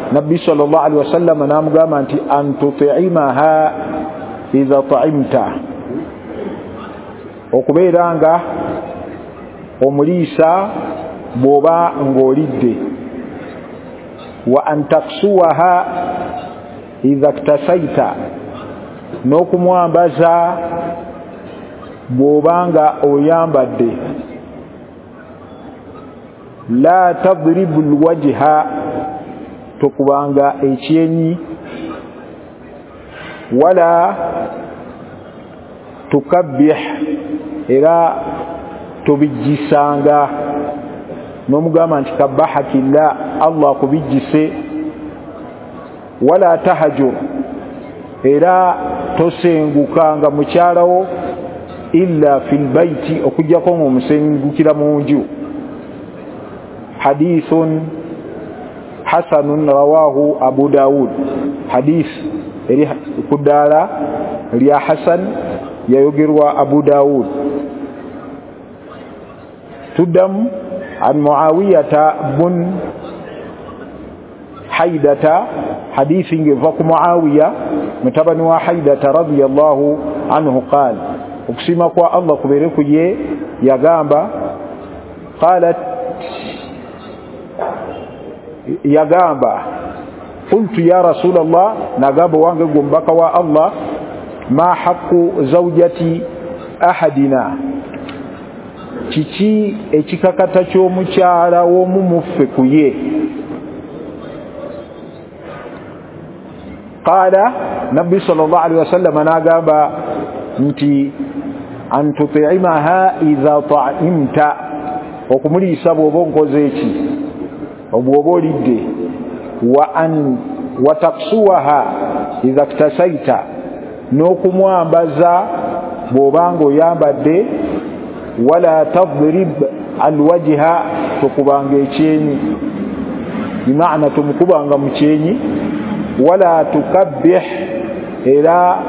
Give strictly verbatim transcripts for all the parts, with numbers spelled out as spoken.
nabbi sallallahu alaihi wasallam namugamba nti antut'imaha idha ta'imta, okubeeranga omuliisa bwoba ng'olidde, wa antaksuwaha idha iktasaita, n'okumwambaza bw'obanga oyambadde, la tadribu alwajha, tokubanga ekyenyi, wala tukabbih, era tobijjisanga n'omugamba nti kabbahakillah, Allah kubijjise, wala tahajur, era tosengukanga mukyalawo illa fil baiti, okujjako ng'omusengukira mu nju. Hadithun hasanun rawahu Abu Dawud, hadith eri kudala lya hasan yayogerwa Abu Dawud. Tudam an Muawiyata bun Haidata, hadithi ngeva ku Muawiya mutabani wa Haidata radiyallahu anhu qala, okusima kwa Allah kubere kuye yagamba, qalat yagamba qultu ya Rasulallah, nagamba wange gombaka wa Allah, ma haqqu zawjati ahadina, kiki ekikakata ky'omukyala w'omu muffe kuye. Qala, nabbi sallallahu alaihi wasallam nagamba nti antut'imaha idha ta'imta, okumuliisa bw'oba onkoze eki, obw'oba olidde, wa an wataksuwaha idha iktasaita, n'okumwambaza bw'obanga oyambadde, wala tadrib alwajha, tokubanga ekyenyi, bimaana tomukubanga mu kyenyi, wala tukabbih, era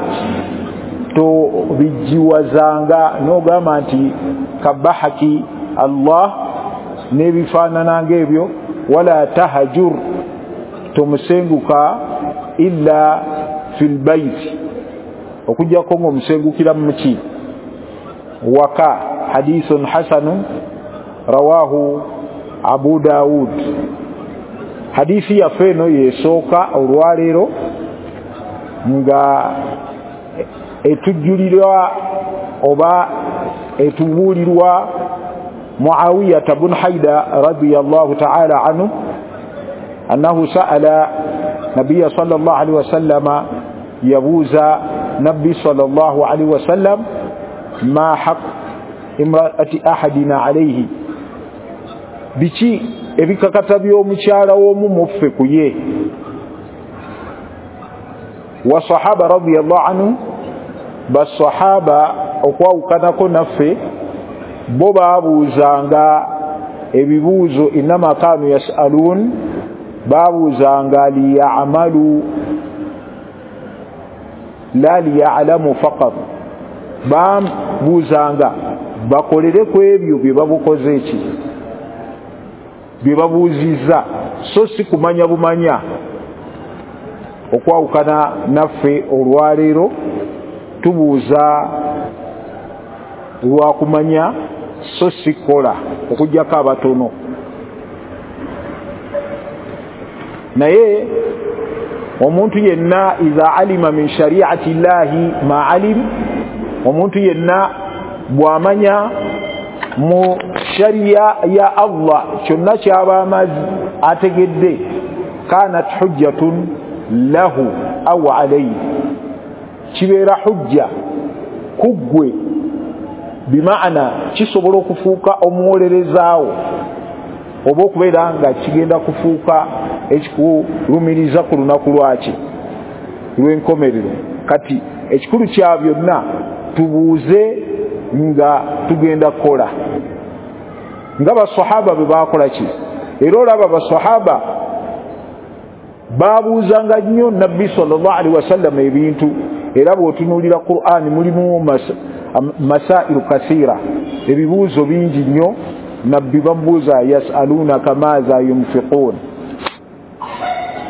tobijjiwazanga n'ogamba nti kabbahaki Allah n'ebifaanana ng'ebyo, wala tahajur, tomusenguka illa fil baiti, okujjako ng'omusengukira mu ki, waka. Hadithun hasanun rawahu Abu Dawud. Hadithi yaffe eno yesooka olwaleero nga etujjulirwa oba etubuulirwa Muawiyata bun Haida radiyallahu ta'ala anhu annahu sa'ala nabiyya sallallahu alaihi wasallam, yabuuza nabbi sallallahu alaihi wasallam, ma haqq imra'ati ahadina alayhi, biki ebikakata by'omukyala w'omu muffe kuye. Wa sahaba radiyallahu anhu, basahaba okwawukanako naffe bo baabuuzanga ebibuuzo, innama kaanu yas'aluun, baabuuzanga liya'malu la liya'lamu faqat, baabuuzanga bakolere ku ebyo bye babukoze eki, bye babuuzizza, so si kumanya bumanya. Okwawukana naffe olwaleero tubuuza lwa kumanya, so si kola, okujjako abatono. Naye omuntu yenna idha alima min shari'ati llahi ma alim, omuntu yenna bwamanya mu sharia ya Allah kyonna kyaba amazi ategedde, kanat hujjatun lahu aw alayhi, kibeera hujja kuggwe, bimaana kisobola okufuuka omuwolerezaawo, oba okubeera nga kigenda kufuuka ekikulumiriza ku lunaku lwaki lw'enkomerero. Kati ekikulu kya byonna tubuuze nga tugenda kukola nga basahaba bwe bakola ki. Era olaba basahaba babuuzanga nnyo nabbi sallallahu alaihi wasallam ebintu, era bw'otunuulira Qur'an mulimu masailu kasira, ebibuuzo bingi nnyo. Nabbi bamubuuza yasalunaka maaza yunfiqun,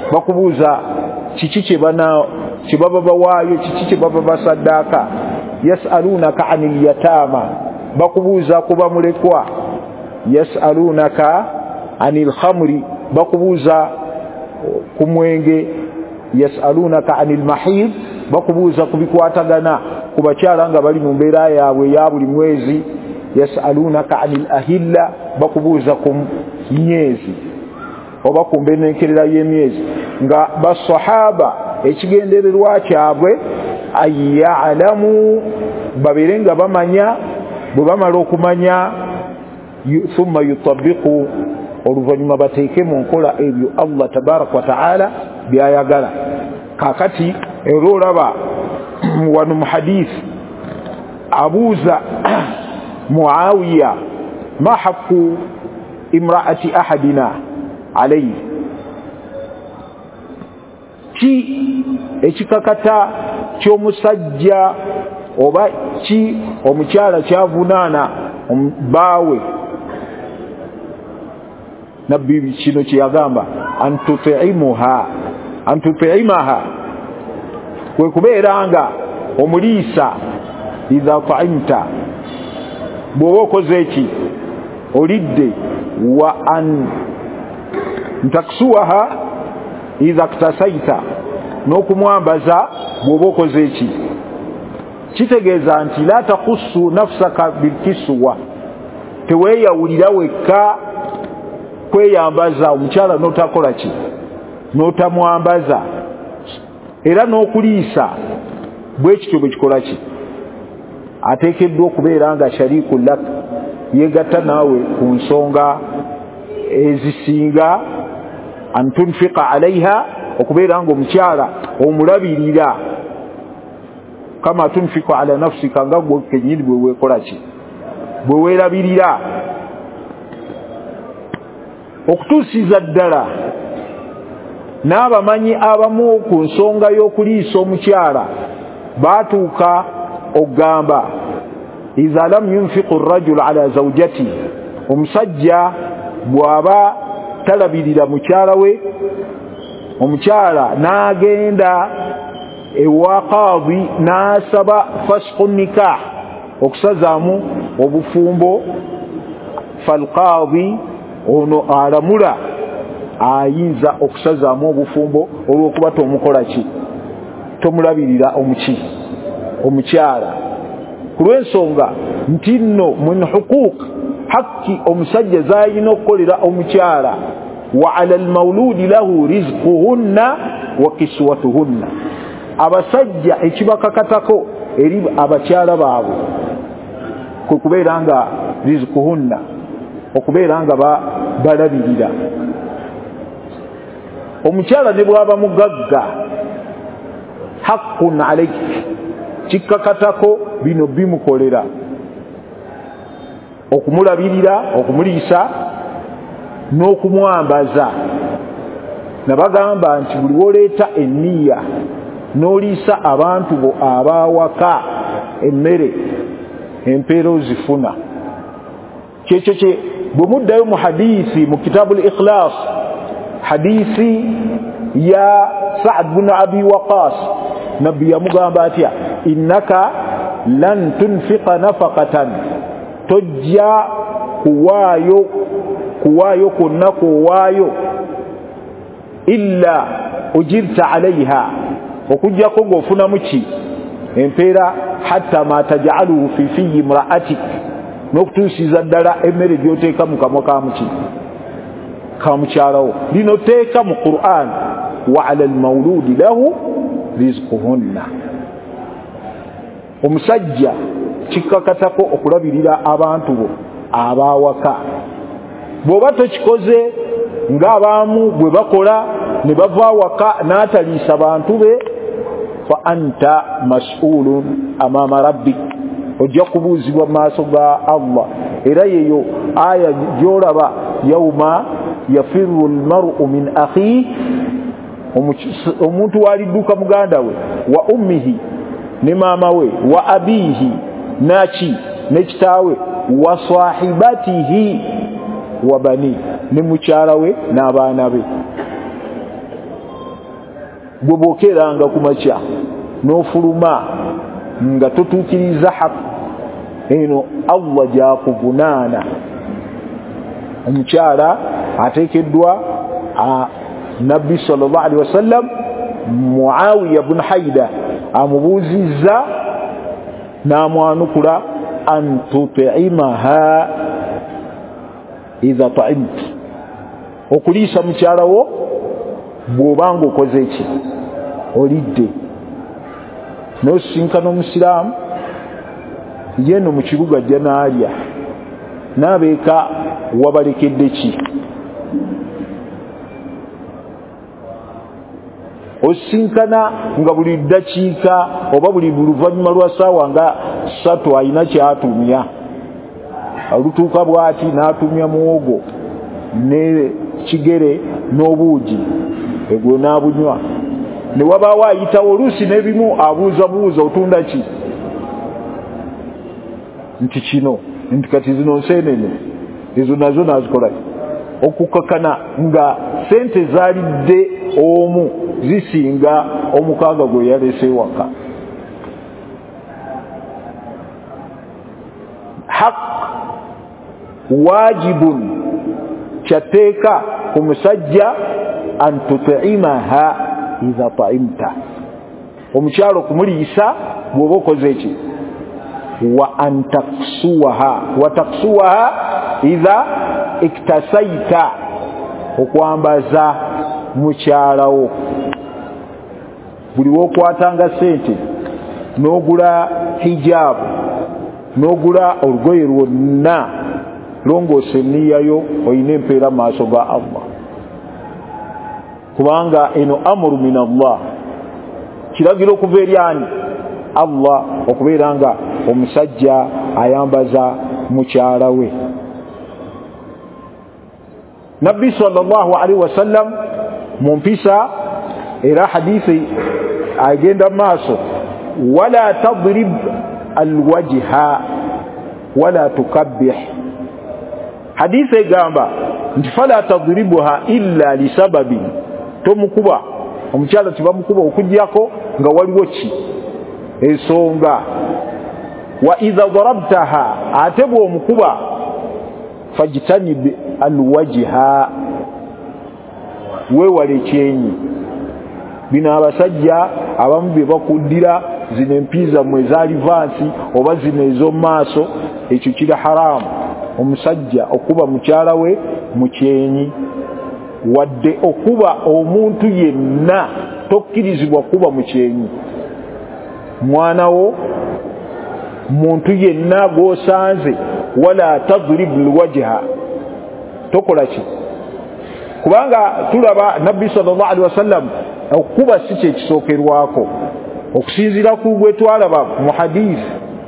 bakubuuza kiki kye bana kye baba bawaayo, kiki kye baba basaddaaka. Yasalunaka anil yataama, bakubuuza ku bamulekwa. Yasalunaka anil khamri, bakubuuza ku mwenge. Yasalunaka anil mahid, bakubuuza ku bikwatagana ku bakyala nga bali mu mbeera yaabwe ya buli mwezi. Yasalunaka anil ahilla, bakubuuza ku myezi oba ku mbenekerera y'emyezi. Nga basahaba ekigendererwa kyabwe ayyalamu, babeere nga bamanya, bwe bamala okumanya thumma yutabiqu, oluvannyuma bateeke mu nkola ebyo Allah tabaraka wa taala byayagala. Kakati era olaba wano mu hadith abuuza Muawiya ma haqqu imraati ahadina alayhi, ki ekikakata ky'omusajja oba ki omukyala kyavunaana baawe. Nabbi kino kyeyagamba antutimuha antutimaha, kwe kubeera nga omuliisa idha ta'imta, bw'oba okoze eki olidde, wa an ntaksuwaha idha ktasaita, n'okumwambaza bw'oba okoze eki. Kitegeeza nti la takhussu nafsaka bilkiswa, teweeyawulira wekka kweyambaza omukyala n'otakola ki, n'otamwambaza. Era n'okuliisa bwe kityo bwe kikola ki, ateekeddwa okubeera nga shariku lak, yegatta naawe ku nsonga ezisinga. An tunfiqa alaiha, okubeera nga omukyala omulabirira, kama tunfiqa ala nafsika, nga gwe kennyini bwe weekola ki, bwe weerabirira. Okutuusiza ddala n'abamanyi abamu ku nsonga y'okuliisa omukyala baatuuka ogamba iza lam yunfiqu arrajulu ala zawjati, omusajja bw'aba talabirira mukyala we, omukyala n'agenda ewa qaadi n'asaba fasqu nikah, okusazaamu obufumbo, falqaadi ono alamula ayinza okusazaamu obufumbo olw'okuba tomukola ki, tomulabirira omuki omukyala. Ku lw'ensonga nti nno min huquuq hakki omusajja z'alina okukolera omukyala. Wa ala almawludi lahu rizquhunna wa kiswatuhunna, abasajja ekibakakatako eri abakyala baabwe kwe kubeera nga rizquhunna, okubeera nga balabirira. Omukyala ne bw'aba mugagga, haqqun alayk, kikkakatako bino bimukolera: okumulabirira, okumuliisa, n'okumwambaza. Nabagamba nti buli woleeta enniya n'oliisa abantu bo abaawaka emmere, empeera ozifuna. Kyekyo kye bwe muddayo mu hadiisi mu kitaabu al-Ikhlas, hadiisi ya Sa'd bin Abi Waqas, nabbi yamugamba atya, innaka lan tunfiqa nafaqatan, tojja kuwaayo kuwaayo kwonna kuwaayo, illa ujirta alaiha, okujjako ng'ofunamu ki, empeera, hatta ma taj'aluhu fi fiyyi imra'atik, n'okutuusiza ddala emmere gy'oteeka mu kamwa kamuki ka mukyalawo. Lino teeka mu Qur'an, wa ala almawludi lahu rizquhunna. Omusajja kikkakatako okulabirira abantu bo abaawaka. Bw'oba tokikoze ng'abaamu bwe bakola ne bava awaka n'ataliisa bantu be, fa anta mas'ulun amaama rabbik, ojja kubuuzibwa mu maaso ga Allah. Era yeyo aya gy'olaba, yawma yafirru almar'u min akhihi, omuntu walidduka muganda we, wa ummihi, ne maama we, wa abiihi, naki ne kitaawe, wa sahibatihi wa bani, ne mukyala we n'abaana be. gwobokeranga kumakya n'ofuluma nga totuukiriza haq eno Allah gyakuvunaana. Omukyala ateekeddwa Nabbi sallallahu alaihi wasallam Muawiya ibn Haida amubuuzizza n'amwanukula an tut'imaha idha ta'imt, okuliisa mukyala wo bw'obanga okoze ki olidde. N'osinkana omusiraamu yeno mu kibuga ajja n'alya n'abeeka wabalekedde ki. Osinkana nga buli ddakiika oba buli luvannyuma lwa ssaawa nga ssatu alina kyatumya, olutuuka bw'ati n'atumya muwogo ne kigere n'obuugi, egwo n'abunywa. Ne wabaawo ayitawo oluusi n'ebimu abuuza buuza otunda ki, nti kino, nti kati zino nseenene ezo nazo nazikola okukakana nga sente zaalidde omu zisinga omukaaga gwe yalese waka. Haq wajibun, kyateeka ku musajja an tut'imaha idha ta'imta, omukyalo kumuliisa bw'oba okoze ki, wa an taksuwaha wa taksuwaha idha iktasaita, okwambaza mukyalawo. Buli wokwatanga sente n'ogula hijabu n'ogula olugoye lwonna longoose enniyayo oyina empeera maaso ga Allah, kubanga eno amuru min Allah, kiragiro okuva eri ani Allah, okubeera nga omusajja ayambaza mukyala we. Nabbi sallallahu alaihi wasallam mu mpisa era hadithi agenda maaso, wala tadrib alwajha wala tukabbih. Hadithi egamba nti fala tadribuha illa lisababi, tomukuba omukyala tibamukuba okujjako nga waliwo ki ensonga. Wa idha darabtaha, ate bw'omukuba fajtanib alwajha, weewale ekyenyi. Bino abasajja abamu bye bakuddira zino empiza mwe zaali vansi oba zino ez'omu maaso, ekyo kiri haramu. Omusajja okuba mukyala we mu kyenyi, wadde okuba omuntu yenna tokkirizibwa kuba mu kyenyi. Mwana wo, muntu yenna gw'osanze, wala tadrib alwajha, tokola ki, kubanga tulaba Nabbi sallallahu alaihi wasallam okuba si kye kisookerwako, okusinziira ku gwe twalaba mu hadith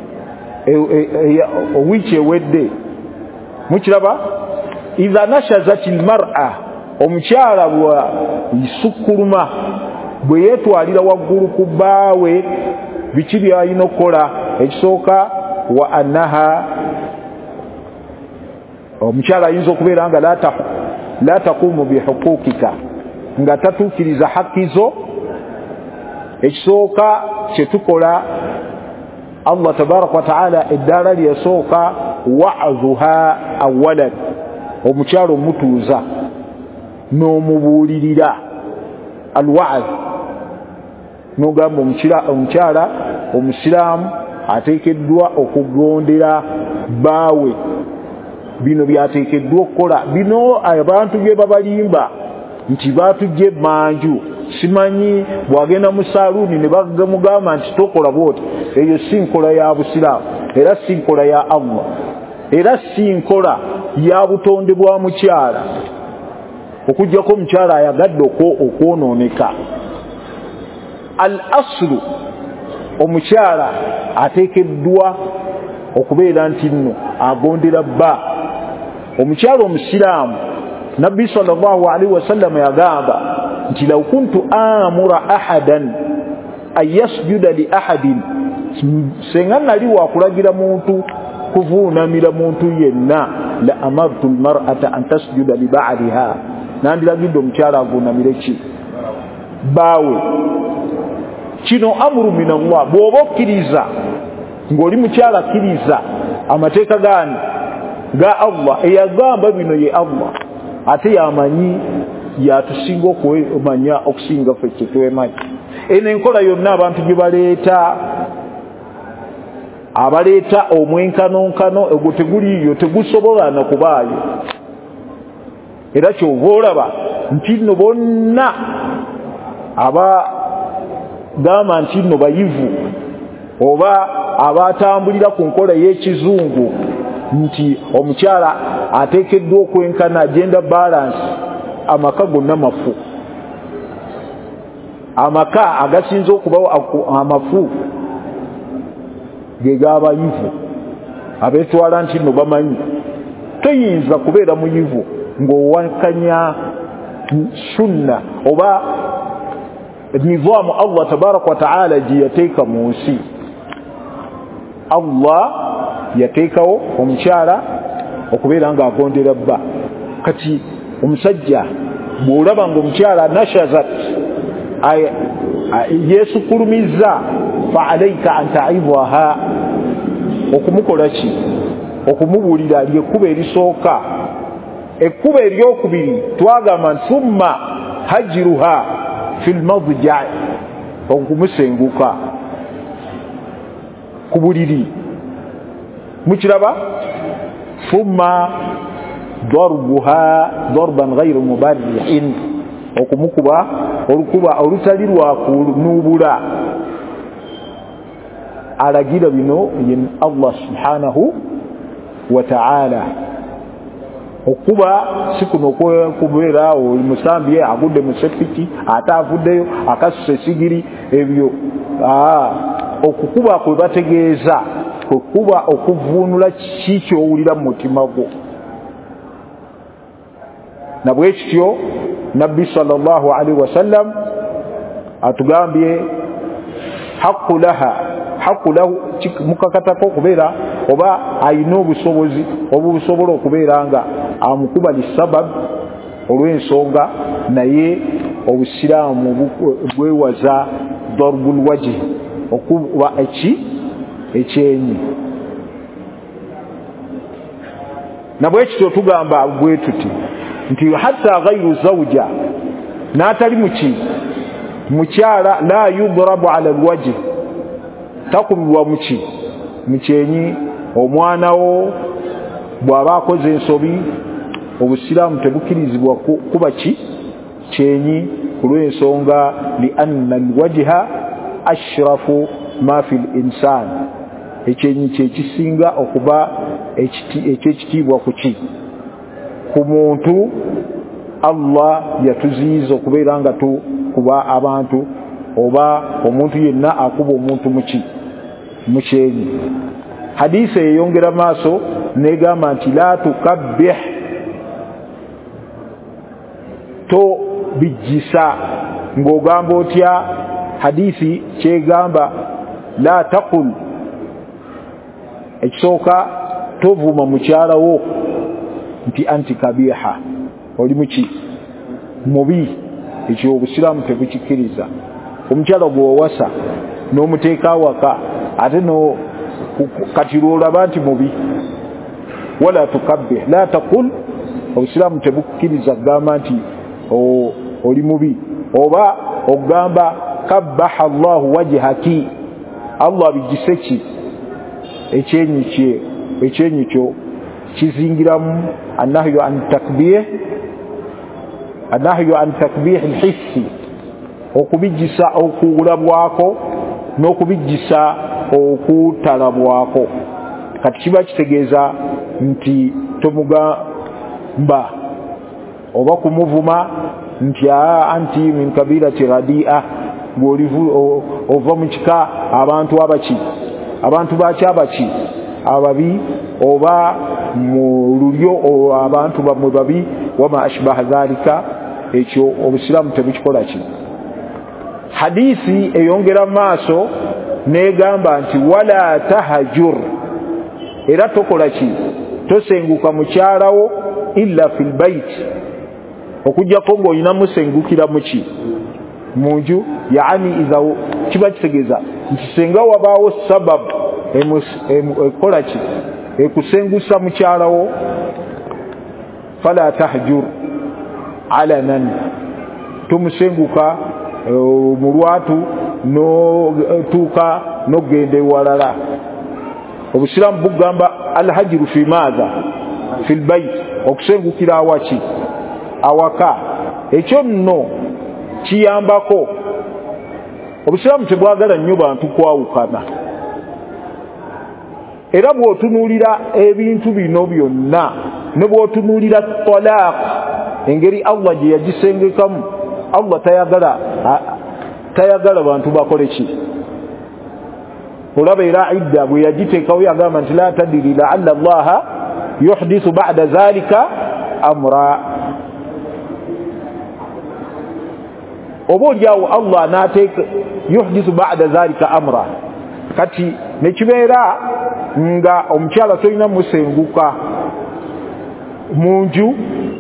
owiki ewedde. Mukiraba idha nashazat almar'a, omukyala bwa isukkuluma bwe yeetwalira waggulu ku bbaawe, biki byalina okukola? Ekisooka wa annaha, omukyala ayinza okubeera nga la taqumu bihukukika, nga tatuukiriza haki zo. Ekisooka kyetukola Allah tabaraka wa taala eddaala lyesooka wa'zuha awalan, omukyala omutuuza n'omubuulirira alwa'z, n'ogamba omukyala omusiraamu ateekeddwa okugondera bbaawe, bino byateekeddwa okukola. Bino abantu bye babalimba nti baatujje manju, simanyi bwagenda mu saaluuni ne bagamugamba nti tokola bwoti, eyo si nkola ya busiraamu, era si nkola ya Allah, era si nkola ya butonde bwa mukyala, okujjako omukyala ayagadde okwonooneka. Al aslu, omukyala ateekeddwa okubeera nti nno agondera bba. Omukyala omusiraamu, Nabbi sallallahu alaihi wasallam yagamba nti law kuntu amura ahadan an yasjuda li ahadin, senga nali wakulagira muntu kuvuunamira muntu yenna, la amartu almar'ata an tasjuda li ba'liha, nandilagidde omukyala avuunamire ki bawe kino amuru min Allah bwoba okkiriza ng'oli mukyala akkiriza amateeka gani ga Allah eyagamba bino ye Allah ate yamanyi yatusinga okumanya okusinga ffe kyetwemanyi eno enkola yonna abantu gye baleeta abaleeta omwenkanonkano ogwo teguliyo tegusobola na kubaayo era kyova olaba nti nno bonna abagamba nti nno bayivu oba abatambulira ku nkola y'ekizungu nti omukyala ateekeddwa okwenkana gender balance amaka gonna mafu amaka agasinza okubawo amafu ge g'abayivu abeetwala nti nno bamanyi toyinza kubeera muyivu ng'owankanya sunna oba nizaamu Allah tabaraka wa ta'ala gye yateeka mu nsi. Allah yateekawo omukyala okubeera ng'agondera bba. Kati omusajja bw'olaba ng'omukyala nashazat yeesukulumiza fa alayka an ta'idhaha okumukola ki okumubuulira lyekkuba erisooka. Ekkuba eryokubiri twagamba thumma hajiruha fil madja okumusenguka ku buliri mukiraba thumma darbuha darban ghayru mubarrihin okumukuba olukuba olutali lwa kunuubula. Alagira bino yen Allah subhanahu wa ta'ala. Okuba sikuno kubeera oli musambi agudde mu sepiki ate avuddeyo akasusa esigiri ebyo okukuba kwe bategeeza okuba okuvuunula kiki ky'owulira mu mutima gwo. Na bwe kityo Nabbi sallallahu alaihi wasallam atugambye haqqu laha haqqu lahu mukakatako okubeera oba ayina obusobozi obusobola okubeera nga amukuba lisabab olw'ensonga naye obusiraamu bwewaza darbul wajhi okuba eki ekyenyi. Na bwe kityo tugamba bwe tuti nti hatta ghayru zawja n'atali muki mukyala la yudrabu ala alwajhi takubibwa muki mukyenyi. Omwana wo bw'aba akoze ensobi obusiraamu tebukkirizibwa kuba ki kyenyi ku lw'ensonga li anna alwajha ashrafu ma fi linsan. Ekyenyi kyekisinga okuba ekyekitiibwa ku ki ku muntu. Allah yatuziyiza okubeera nga tukuba abantu oba omuntu yenna akuba omuntu muki mukyenyi. Hadisi eyongera maaso negamba nti la tukabbih to bijisa ng'ogamba otya. Hadisi kyegamba la taqul ekisooka tovuma mukyala wo nti anti kabiha oli muki mubi. Ekyo obusiraamu tebukikkiriza. Omukyala gw'owasa n'omuteeka awaka ate no kati lwolaba nti mubi wala tukabbih la taqul obusiraamu tebukkiriza kugamba nti oli mubi oba okugamba kabbaha Allahu wajhaki Allah bijise ki ekyenyi kye ekyenyi kyo kizingiramu annahyu an takbih annahyu an takbih alhissi okubijisa okuwulabwako n'okubijisa okutalabwako. Kati kiba kitegeeza nti tomugamba oba kumuvuma nti anti min kabirati radia ng'olivu ova mu kika abantu abaki abantu baki abaki ababi oba mu lulyo abantu bamwe babi wama ashbaha dhalika. Ekyo obusiraamu tebukikola ki. Hadisi eyongera maaso negamba nti wala tahajur era tokola ki tosenguka mukyalawo illa fil bait okujjako ng'olina musengukira muki munju yaani idha kiba kitegeza ntisenga wabaawo sababu ekola ki ekusengusa mukyalawo fala tahjur alanan tumusenguka mulwatu no tuka no gende walala obusiramu bugamba alhajru fi madha fi albayt okusengukira awaki awaka ekyo nno kiyambako obusiramu tebwagala nnyo bantu kwawukana era bw'otunuulira ebintu bino byonna ne bw'otunuulira talaq engeri Allah gye yagisengekamu Allah tayagala tayagala bantu bakole ki olaba era idda bwe yagiteekawo yagamba nti la tadiri laalla allaha yuhdithu ba'da dhalika amra oba olyawo Allah n'ateeka yuhdithu ba'da dhalika amra kati nekibeera nga omukyala tolina musenguka munju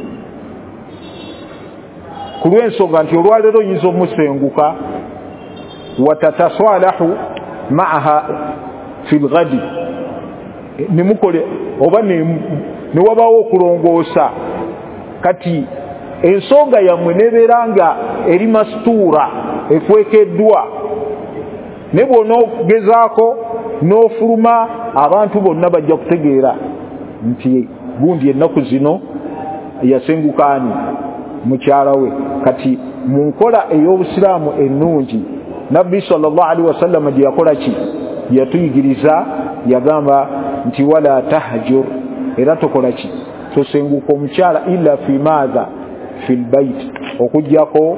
ku lw'ensonga nti olwaleero oyinza omusenguka watataswalahu maaha fi lghadi nemukole oba newabaawo okulongoosa kati ensonga yammwe nebeera nga eri mastuura ekwekeddwa ne bw'onoogezaako n'ofuluma abantu bonna bajja kutegeera nti gundi ennaku zino yasengukaani mukyala we kati mu nkola ey'obusiraamu ennungi nabbi sallallahu alaihi wasallam gye yakola ki yatuyigiriza yagamba nti wala tahjur era tokola ki tosenguka omukyala illa fi madha fi lbait okujjako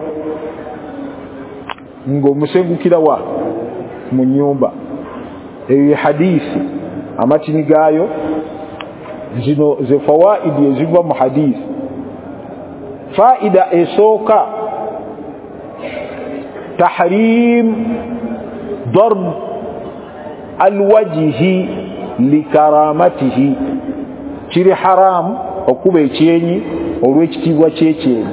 ng'omusengukira wa mu nnyumba eyo hadisi amatini gaayo zino ze fawaidi eziva mu hadisi faida esooka tahrim darb alwajhi likaramatihi kiri haramu okuba ekyenyi olw'ekitiibwa kyekyenyi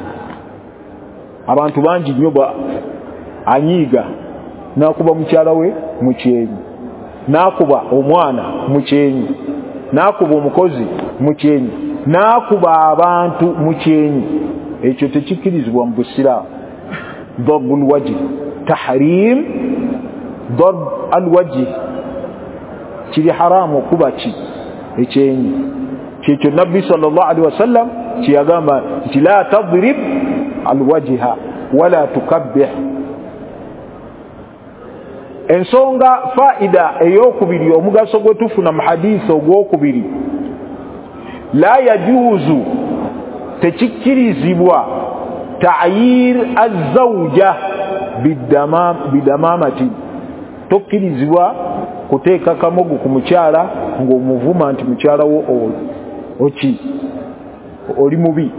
abantu bangi nnyo anyiiga n'akuba mukyala we mu kyenyi n'akuba omwana mu kyenyi n'akuba omukozi mu kyenyi n'akuba abantu mu kyenyi ekyo tekikkirizibwa mu busiraamu darbu alwajhi tahrim darb alwajhi kiri haramu okuba ki ekyenyi kyekyo nabbi sallallahu alaihi wasallam kyeyagamba nti la tadrib alwajha wala tukabbih ensonga faida ey'okubiri omugaso gwe tufuna mu hadisi ogw'okubiri la yajuuzu tekikkirizibwa ta'yir az-zawja bidamamati tokkirizibwa kuteeka kamogo ku mukyala ng'omuvuma nti mukyala wo oki oli mubi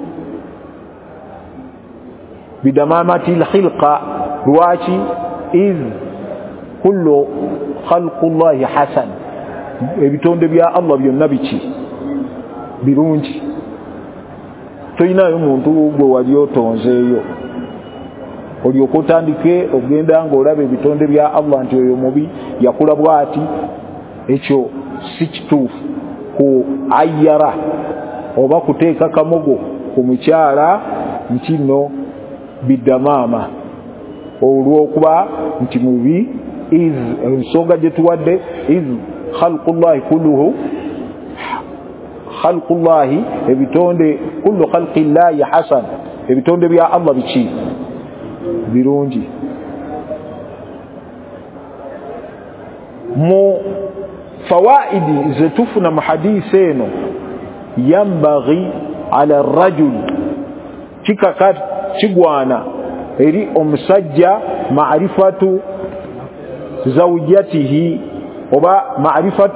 bidamamati al-khilqa lwaki iz kullu khalqullahi hasan ebitonde bya Allah byonna biki birungi toyinayo muntu gwe wali otonzeeyo olyoka otandike ogenda ng'olaba ebitonde bya Allah nti oyo mubi yakula bwati ekyo si kituufu ku ayara oba kuteeka kamogo ku mukyala nti nno bidamaama olw'okuba nti mubi iz ensonga gye tuwadde iz khalqullahi kulluhu khalqullahi ebitonde kullu khalqillahi hasan ebitonde bya Allah biki birungi mu fawaidi zetufuna mu hadisi eno yambaghi ala rajul kikaka kigwana eri omusajja ma'rifatu zawjatihi oba ma'rifat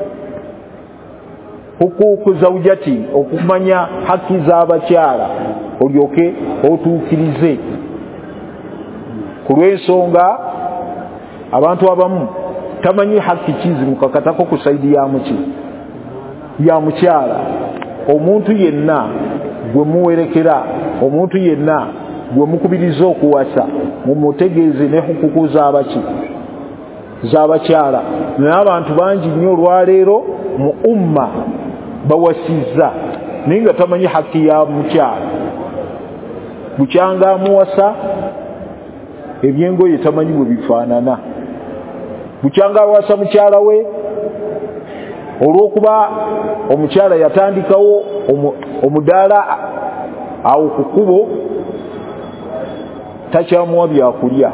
hukuku zawjati okumanya haki z'abakyala olyoke otuukirize ku lw'ensonga abantu abamu tamanyi haki kizi mukakatako ku saidi ya muki ya mukyala omuntu yenna gwe muwerekera omuntu yenna gwe mukubiriza okuwasa mumutegeeze ne hukuku z'abaki z'abakyala. Naye abantu bangi nnyo olwaleero mu umma bawasizza naye nga tamanyi haki ya mukyala. Bukyanga amuwasa ebyengoye tamanyi bwe bifaanana. Bukyanga awasa mukyala we olw'okuba omukyala yatandikawo omudaala awo ku kkubo takyamuwa byakulya.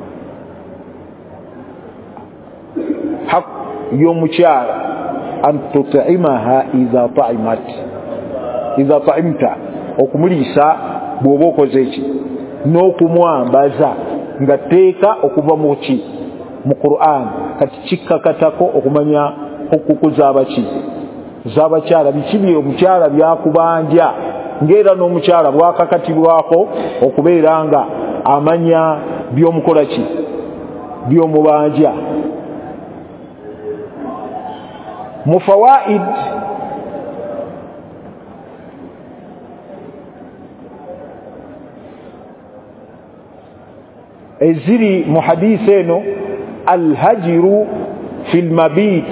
Hak y'omukyala an tut'imaha idha ta'imat idha ta'imta, okumuliisa bw'oba okoze eki, n'okumwambaza nga teeka okuva mu ki mu Qur'an. Kati kikkakatako okumanya hukuku z'abaki z'abakyala, biki bye omukyala byakubanja, ng'era n'omukyala bwakakatibwako okubeera nga amanya by'omukola ki by'omubanja. Mu fawaid eziri mu hadisi eno, alhajiru fil mabit,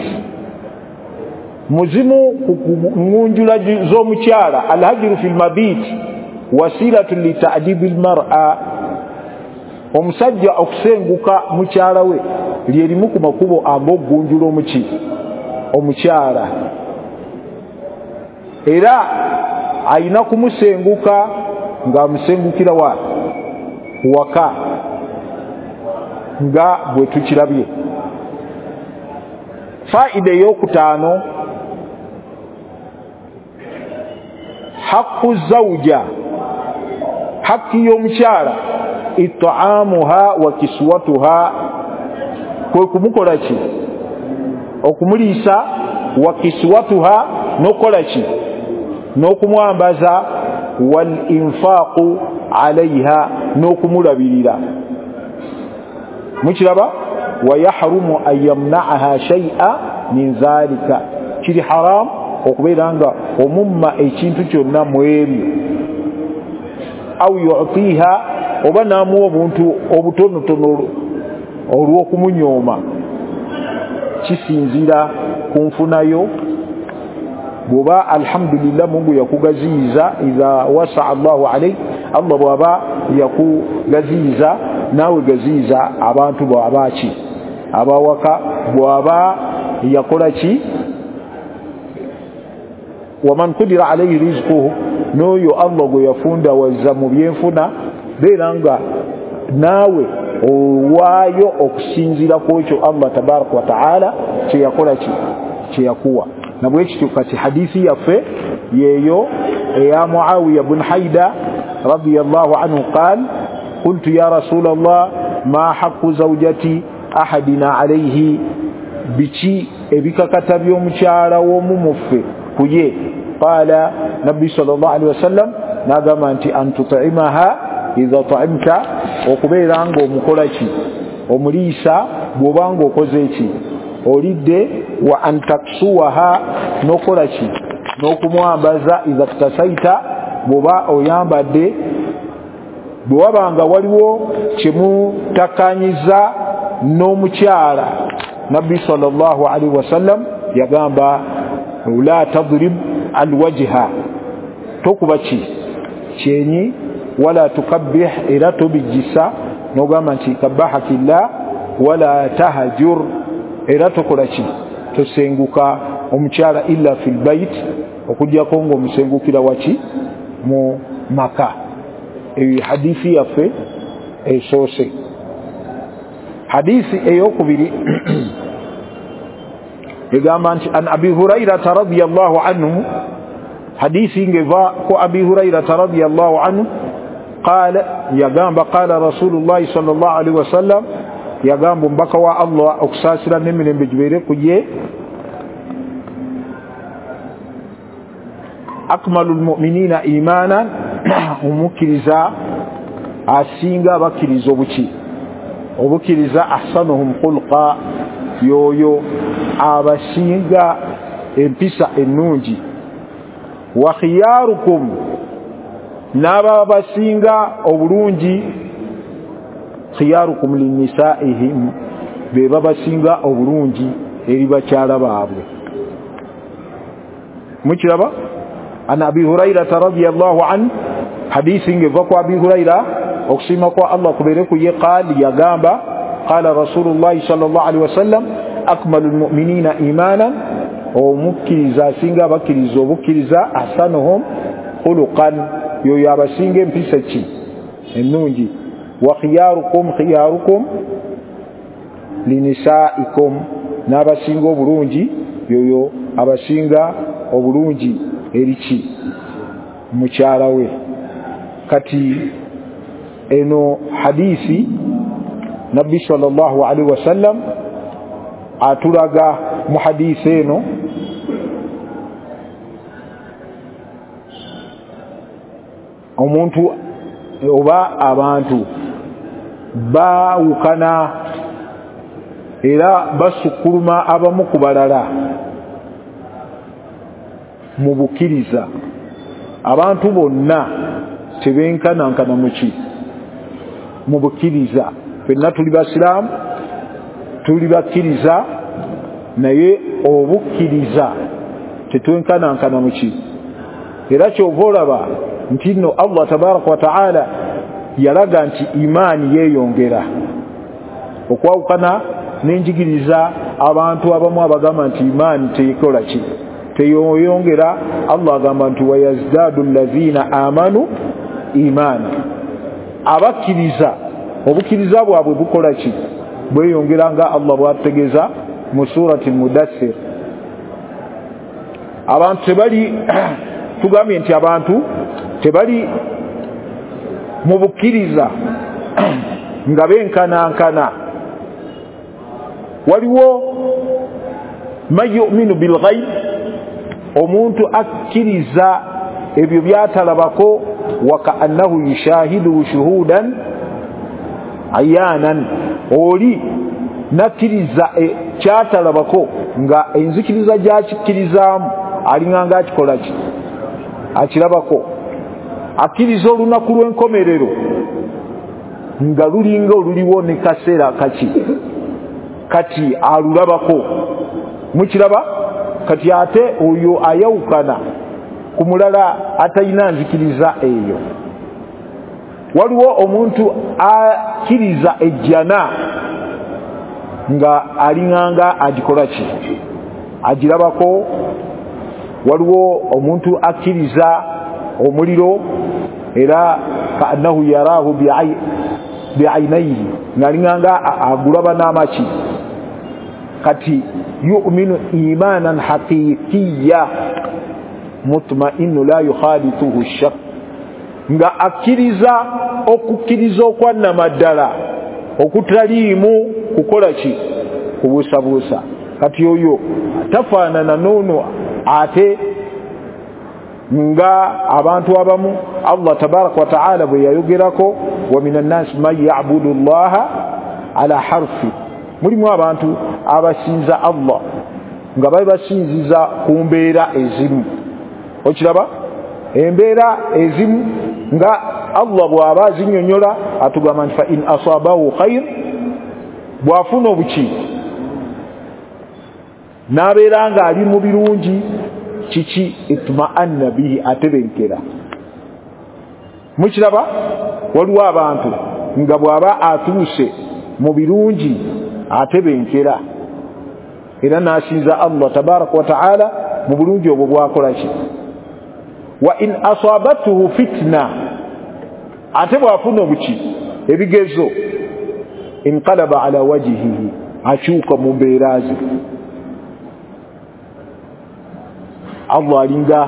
muzimu ngunjula z'omukyala. Alhajiru fil mabit wasilatu litadibi almar'a, omusajja okusenguka mukyala we lyerimu ku makubo ag'okugunjula omuki omukyala, era ayina kumusenguka ng'amusengukira wa waka nga bwe tukirabye. Faida ey'okutaano, haqqu zawja, hakki y'omukyala, it'amuha wa kiswatuha, kwe kumukola ki okumuliisa, wa kiswatuha n'okukola ki n'okumwambaza, wal infaqu alayha n'okumulabirira. Mukiraba, wa yahrumu an yamna'aha shay'a min zalika, kiri haram okubeera nga omumma ekintu kyonna mu ebyo, aw yu'tiha, oba n'amuwa obuntu obutonotono olw'okumunyooma. Kisinzira ku nfunayo. Bw'oba alhamdulillah Mungu yakugaziyiza, idha wasa Allahu alayhi, Allah bw'aba yakugaziyiza naawe gaziyiza abantu bw'aba ki abawaka, bw'aba yakola ki, waman kudira alayhi rizquhu, n'oyo Allah gwe yafunda wazza mu byenfuna, beera nga naawe owaayo okusinzira ku ekyo Allah tabaraka wa ta'ala kye yakola ki kye yakuwa. Nabwe kityo kati hadithi yaffe yeeyo eya Muawiya bin Haida radiyallahu anhu qala qultu ya Rasulallah ma haqqu zawjati ahadina alayhi, biki ebikakata by'omukyala w'omumuffe kuye. Qala nabbi sallallahu alaihi wasallam nagamba nti an tut'imaha idha ta'imta, okubeera nga omukola ki omuliisa bw'oba nga okoze ki olidde, wa an taksuwaha, n'okola ki n'okumwambaza idha tasaita, bw'oba oyambadde. Bwe wabanga waliwo kyemutakanyiza n'omukyala, nabbi sallallahu alaihi wasallam yagamba la tadrib alwajha, tokuba ki kyenyi, wala tukabbih, era tobijisa n'ogamba nti kabbahakillah, wala tahajur, era tokola ki tosenguka omukyala illa fil bait, okugyako ng'omusengukira waki mu maka. Eyo hadithi yaffe esoose. Hadithi eyokubiri egamba nti an Abi Hurairata radiyallahu anhu, hadithi ngeva ko Abi Hurairata radiyallahu anhu qala, yagamba qala Rasulullah sallallahu alaihi wasallam, yagamba mbaka wa Allah okusaasira n'emirembe gibeere ku ye, akmalul mu'minina imanan, omukiriza asinga abakiriza obuki obukiriza, ahsanuhum khulqa, yoyo abasinga empisa ennungi, wa khiyarukum, n'ababa basinga obulungi khiyarukum linnisaihim beba basinga obulungi eri bakyala baabwe. Mukiraba ana Abi Hurairah radhiyallahu an hadithi ngeva kwa Abi Hurairah okusima kwa Allah kubere ku ye qali yagamba qala Rasulullah sallallahu alaihi wasallam akmalul mu'minina imanan omukiriza singa bakiriza obukiriza asanuhum khuluqan yo yabasinga empisa ki ennungi wa khiyarukum khiyarukum linisaikum n'abasinga obulungi yoyo abasinga obulungi eriki mukyala we. Kati eno hadithi Nabbi sallallahu alaihi wasallam atulaga mu hadithi eno omuntu oba abantu baawukana era basukuluma abamu ku balala mu bukiriza. Abantu bonna tebenkanankana muki mu bukiriza. Fenna tuli basiraamu tuli bakkiriza naye obukkiriza tetwenkanankana muki. Era kyova olaba nti nno Allah tabaraka wa taala yalaga nti imaani yeeyongera okwawukana n'enjigiriza abantu abamu abagamba nti imaani teikola ki teyongera. Allah agamba nti wayazdadu alladhina amanu imaani, abakkiriza obukkiriza bwabwe bukola ki bweyongera nga Allah bwategeza mu surati Mudaththir. Abantu tebali tugambye nti abantu tebali mu bukkiriza nga benkanankana. Waliwo man yu'minu bil ghaib, omuntu akkiriza ebyo byatalabako wa ka'annahu yushahidu shuhudan ayanan, oli nakkiriza e, kyatalabako nga enzikiriza gyakikkirizaamu alinganga akikola ki akirabako. Akkiriza olunaku lw'enkomerero nga lulinga oluliwo ne kaseera kaki kati alulabako. Mukiraba kati ate oyo ayawukana ku mulala atalina nzikiriza eyo. Waliwo omuntu akkiriza ejjana nga alinganga agikola ki agirabako. Waliwo omuntu akkiriza omuliro era kaannahu yaraahu bi'ainaihi ngalinganga agulaba n'amaki. Kati yu'minu imanan haqiqiyya mutma'innu la yukhalithuhu shak, nga akkiriza okukkiriza okwannamaddala okutaliimu kukola ki kubuusabuusa. Kati oyo tafaanana n'ono ate nga abantu abamu Allah tabaraka wa taala bwe yayogerako wa minan nas man ya'budu Allaha ala harfi, mulimu abantu abasinza Allah nga bali basinziza ku mbeera ezimu. Okiraba embeera ezimu nga Allah bw'aba azinyonyola atugamba nti fa in asabahu khair, bw'afuna obuki n'abeera nga ali mu birungi kiki itma'anna bihi atebenkera. Mukiraba waliwo abantu nga bw'aba atuuse mu birungi atebenkera era n'asinza Allah tabaraka wa taala mu bulungi obwo bwakola ki. Wa in asabathu fitna, ate bw'afuna obuki ebigezo inqalaba ala wajhihi, akyuka mu mbeera ze. Allah alinga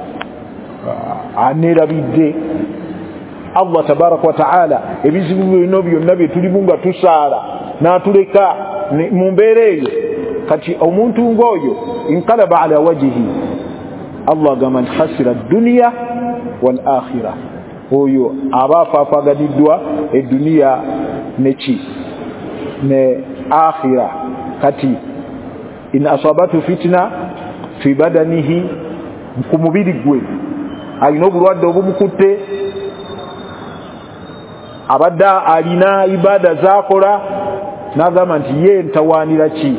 anerabidde. Allah tabaraka wa taala ebizibu bino byonna bye tulimu nga tusaala n'atuleka mu mbeera eyo. Kati omuntu ng'oyo inqalaba ala wajhihi, Allah agamba nti khasira dunya wal akhirah, oyo aba afaafaganiddwa eduniya neki ne akhira. Kati in asabatu fitna fi badanihi, ku mubiri gwe alina obulwadde obumukutte abadda alina ibada zakola nagamba nti ye ntawanira ki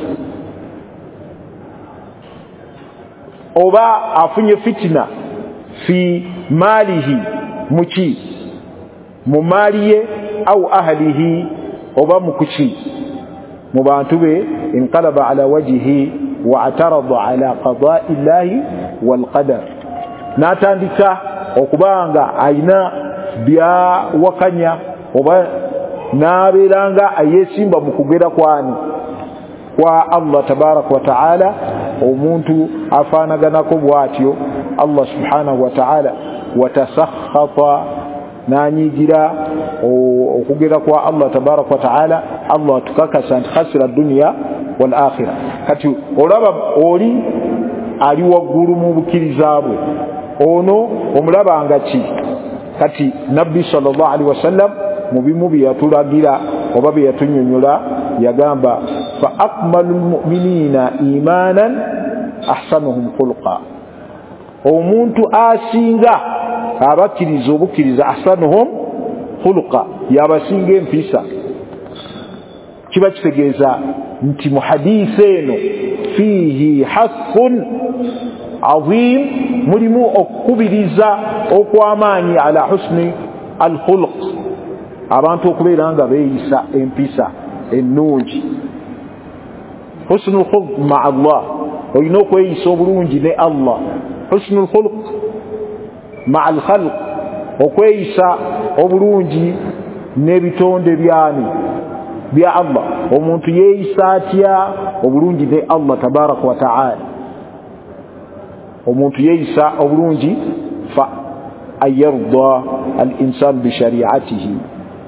oba afunye fitina fi malihi muki mu maliye au ahlihi oba mukuki mu bantu be inqalaba ala wajhihi wa atarada ala qada'i llahi wal qadar natandika okubanga aina bya wakanya oba naberanga ayesimba mukugera kwani kwa Allah tabarak wa taala omuntu afanaganako bwatyo Allah subhanahu wa taala watasakhata nanyigira okugera kwa Allah tabarak wa taala Allah tukakasa khasira dunya wal akhirah kati olaba oli ali waggulu mu bukiriza bwe ono omulaba ngaki kati nabbi sallallahu alaihi wasallam mubimu byatulagira oba byatunyonyola yagamba fa akmalul mu'minina imanan ahsanuhum khulqa omuntu asinga abakiriza obukiriza ahsanuhum khulqa yabasinga empisa kiba kitegeeza nti mu hadisi eno fihi haqqun azim mulimu okubiriza okwamaanyi ala husni alkhuluq abantu okubeera nga beeyisa empisa ennungi husnul khuluq ma Allah olina okweyisa obulungi ne Allah husnul khuluq ma al khalq okweyisa obulungi n'ebitonde byani bya Allah omuntu yeeyisa atya obulungi ne Allah tabarak wa ta'ala omuntu yeeyisa obulungi fa ayarda al insan bi shari'atihi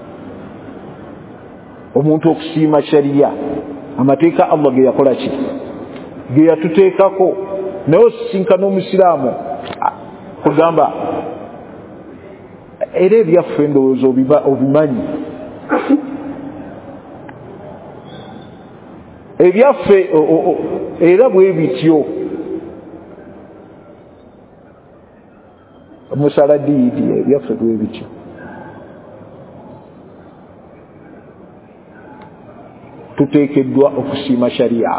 omuntu okusiima sharia amateeka Allah ge yakola ki ge yatuteekako naye osisinkana omusiraamu kugamba era ebyaffe endowooza obimanyi ebyaffe era bwe bityo musaladiidi ebyaffe bwe bityo tuteekeddwa okusiima sharia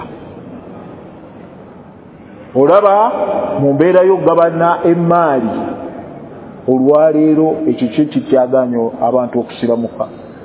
olaba mu mbeera y'okugabana emaali olwaleero ekyo kyo kityaganyo abantu okusiramuka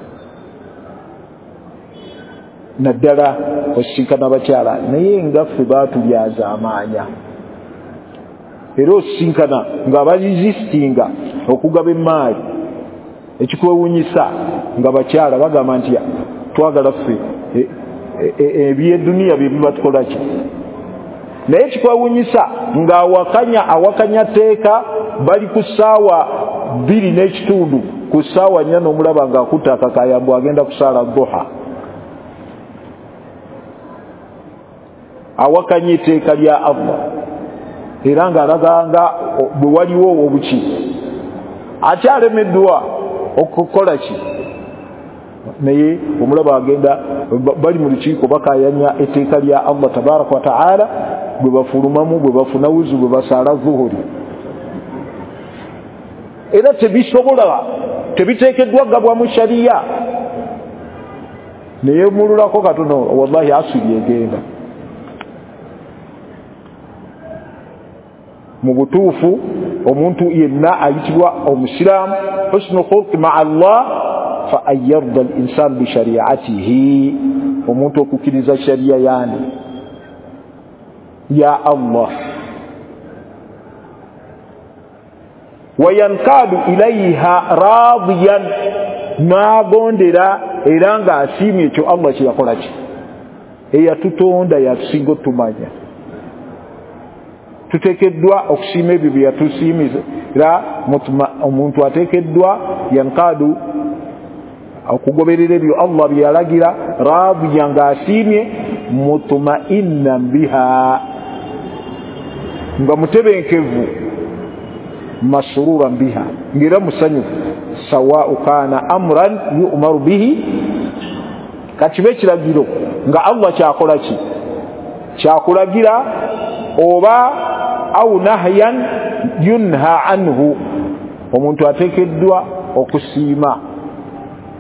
naddala osisinkana bakyala naye ngaffe baatulyaza amaanya era osisinkana nga baresistinga okugaba emaali ekikwewunyisa nga bakyala bagamba nti twagala ffe ebyeduniya bye bibatukola ki naye kikwewunyisa nga awakanya awakanya teeka bali ku ssaawa bbiri n'ekitundu ku ssaawa nnya n'omulaba ng'akutta akakayambu agenda kusaala duha awakanya etteeka lya Allah era ng'alaganga bwe waliwo obuki akyalemeddwa okukola ki naye omulaba agenda bali mu lukiiko bakayanya etteeka lya Allah tabaraka wa ta'ala bwe bafulumamu bwe bafuna wuzu bwe basaala zuhuri era tebisobola tebiteekeddwa gabwa mu sharia naye mululako katono wallahi asiri egenda mu butuufu omuntu yenna ayitibwa omusiraamu husnu khuluq ma Allah fa ayyarda al insan bi shari'atihi omuntu okukiriza sharia yani ya Allah wayankadu ilayha radiyan nagondera era nga asiimye ekyo Allah kye yakola ki eyatutonda yatusinga otumanya tuteekeddwa okusiima ebyo bye yatusiimiza era omuntu ateekeddwa yankadu okugoberera ebyo Allah bye yalagira radiyan nga asiimye mutma'innan biha nga mutebenkevu masruran biha ngira musanyufu sawa'u kana amran yu'maru bihi kachibe kiragiro nga Allah kyakola ki kyakulagira oba au nahyan yunha anhu omuntu atekeddwa okusiima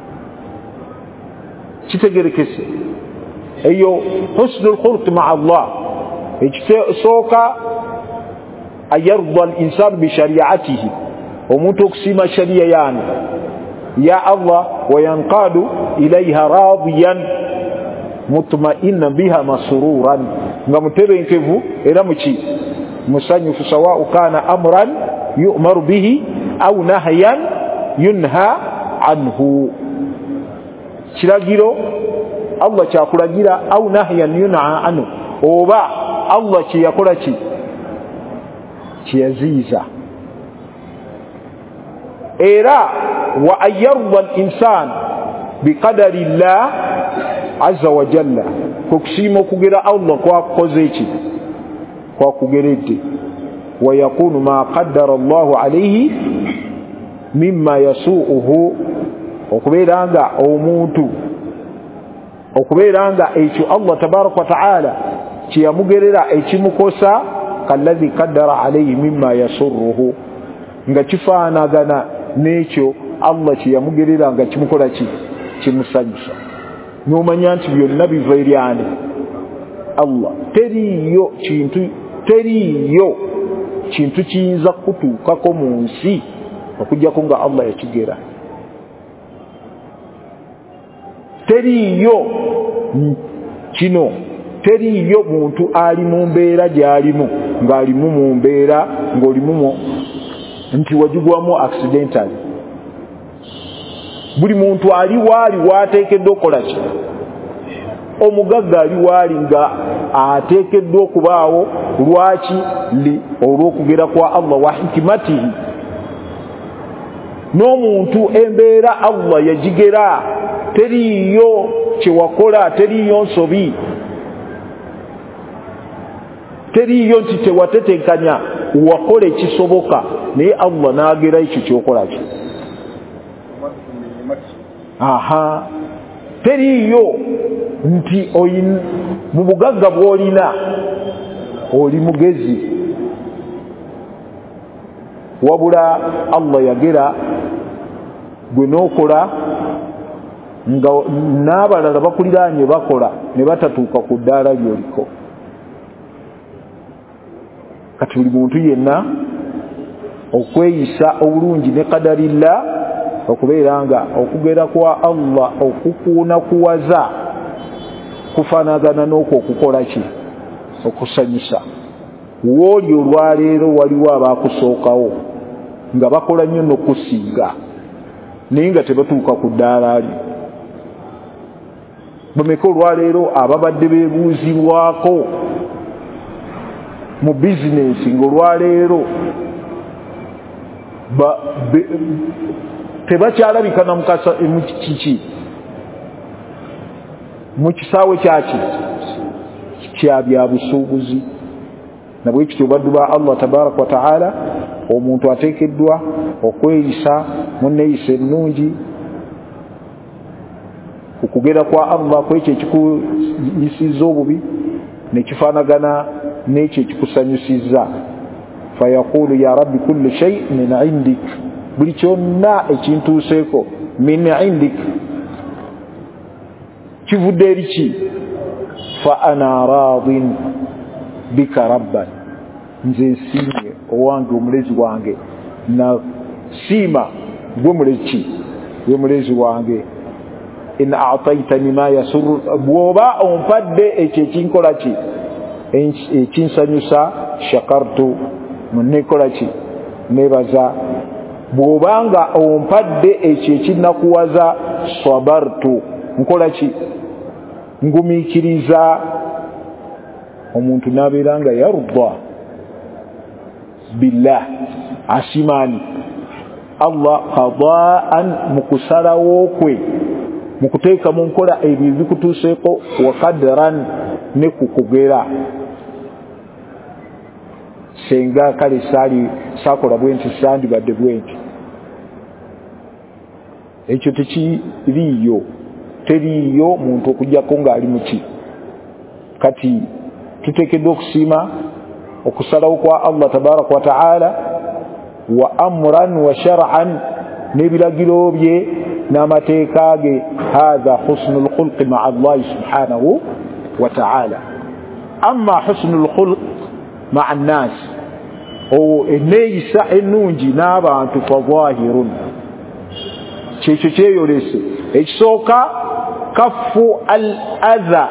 kitegerekese eyo husnul khuluq ma'a Allah ekisooka ayarda al-insan bi shari'atihi omuntu okusima sharia yani ya Allah wayanqadu ilayha radiyan mutma'inna biha masruran nga mutebenkevu era muki musanyufu sawa kana amran yu'maru bihi aw nahyan yunha anhu kiragiro Allah kyakulagira aw nahyan yunha anhu oba Allah kiyakola ki kiyaziza era wa ayyarda al-insan biqadari Allah azza wa jalla kukusima okugira Allah kwa kozeki kwa kugerete wa yakunu ma qaddara Allah alayhi mimma yasuuhu okubeeranga omuntu okubeeranga ekyo Allah tabaraka wa taala kiyamugerera ekimukosa kalladhi qaddara alayhi mimma yasurruhu nga kifaanagana n'ekyo Allah kiyamugerera nga kimukola ki kimusanyusa n'omanya nti byonna biva eri ani Allah teriyo kintu teriyo kintu kiyinza kutuukako mu nsi okujjako nga Allah yakigera teriyo kino teriyo muntu ali mu mbeera gy'alimu ng'alimu mu mbeera ng'olimu nti wagigwamu accidentally buli muntu ali waali waateekeddwa okukola ki omugagga ali waali nga ateekeddwa okubaawo lwaki li olw'okugera kwa Allah wa hikimatihi n'omuntu embeera Allah yagigera teriyo kyewakola teriyo nsobi teriyo nti tewatetenkanya wakola ekisoboka naye Allah n'agera ekyo kyokola ki aha teriyo nti oyin mu bugagga bw'olina oli mugezi wabula Allah yagera gwe n'okola nga n'abalala bakuliraanye bakola ne batatuuka ku ddaala lyoliko kati buli muntu yenna okweyisa obulungi ne qadarillah okubeera nga okugera kwa Allah okukuuna kuwaza kufaanagana n'okwo okukola ki okusanyusa wooli olwaleero waliwo abaakusookawo nga bakola nnyo n'okusinga naye nga tebatuuka ku ddaala lyo bameka olwaleero ababadde beebuuzibwako mu bizinensi ng'olwaleero tebakyalabikana mu kiki mu kisaawe kyaki kya bya busuubuzi nabwe ekityo baddu ba Allah tabaraka wa taala omuntu ateekeddwa okweyisa mu nneeyisa ennungi okugera kwa Allah kwekyo ekikuyisizza obubi nekifaanagana n'ekyo ekikusanyusizza fayaqulu ya rabbi kulli shay min indik buli kyonna ekintuuseeko min indik kivudde eri ki fa ana raadin bika rabban nze nsiimye owange omulezi wange na siima gwe mulezi ki gwe mulezi wange in a'taytani ma yasurru bwoba ompadde ekyo ekinkola ki ekinsanyusa shakartu munnekola ki nebaza bwobanga ompadde ekyo ekinakuwaza sabartu nkola ki ngumiikiriza omuntu nabeera nga yarda billah asimani Allah qadaan mukusalawo kwe mukuteeka mu nkola ebyo bikutuuseeko wa qadran ne kukugera senga kale saali sakola bwenti sandibadde bwenti ekyo tekiriyo teriyo muntu okujjako ng'ali muki kati tuteekeddwa okusiima okusalawo kwa Allah tabaraka wa taala wa amran wa shar'an n'ebiragiro bye n'amateeka ge. Hadha husnul khulqi ma'a Allah subhanahu wa ta'ala. Amma husnul khulq ma'a an-nas, o eneeyisa ennungi n'abantu fa zahirun, kyekyo kyeyolese. Ekisooka kaffu al adha,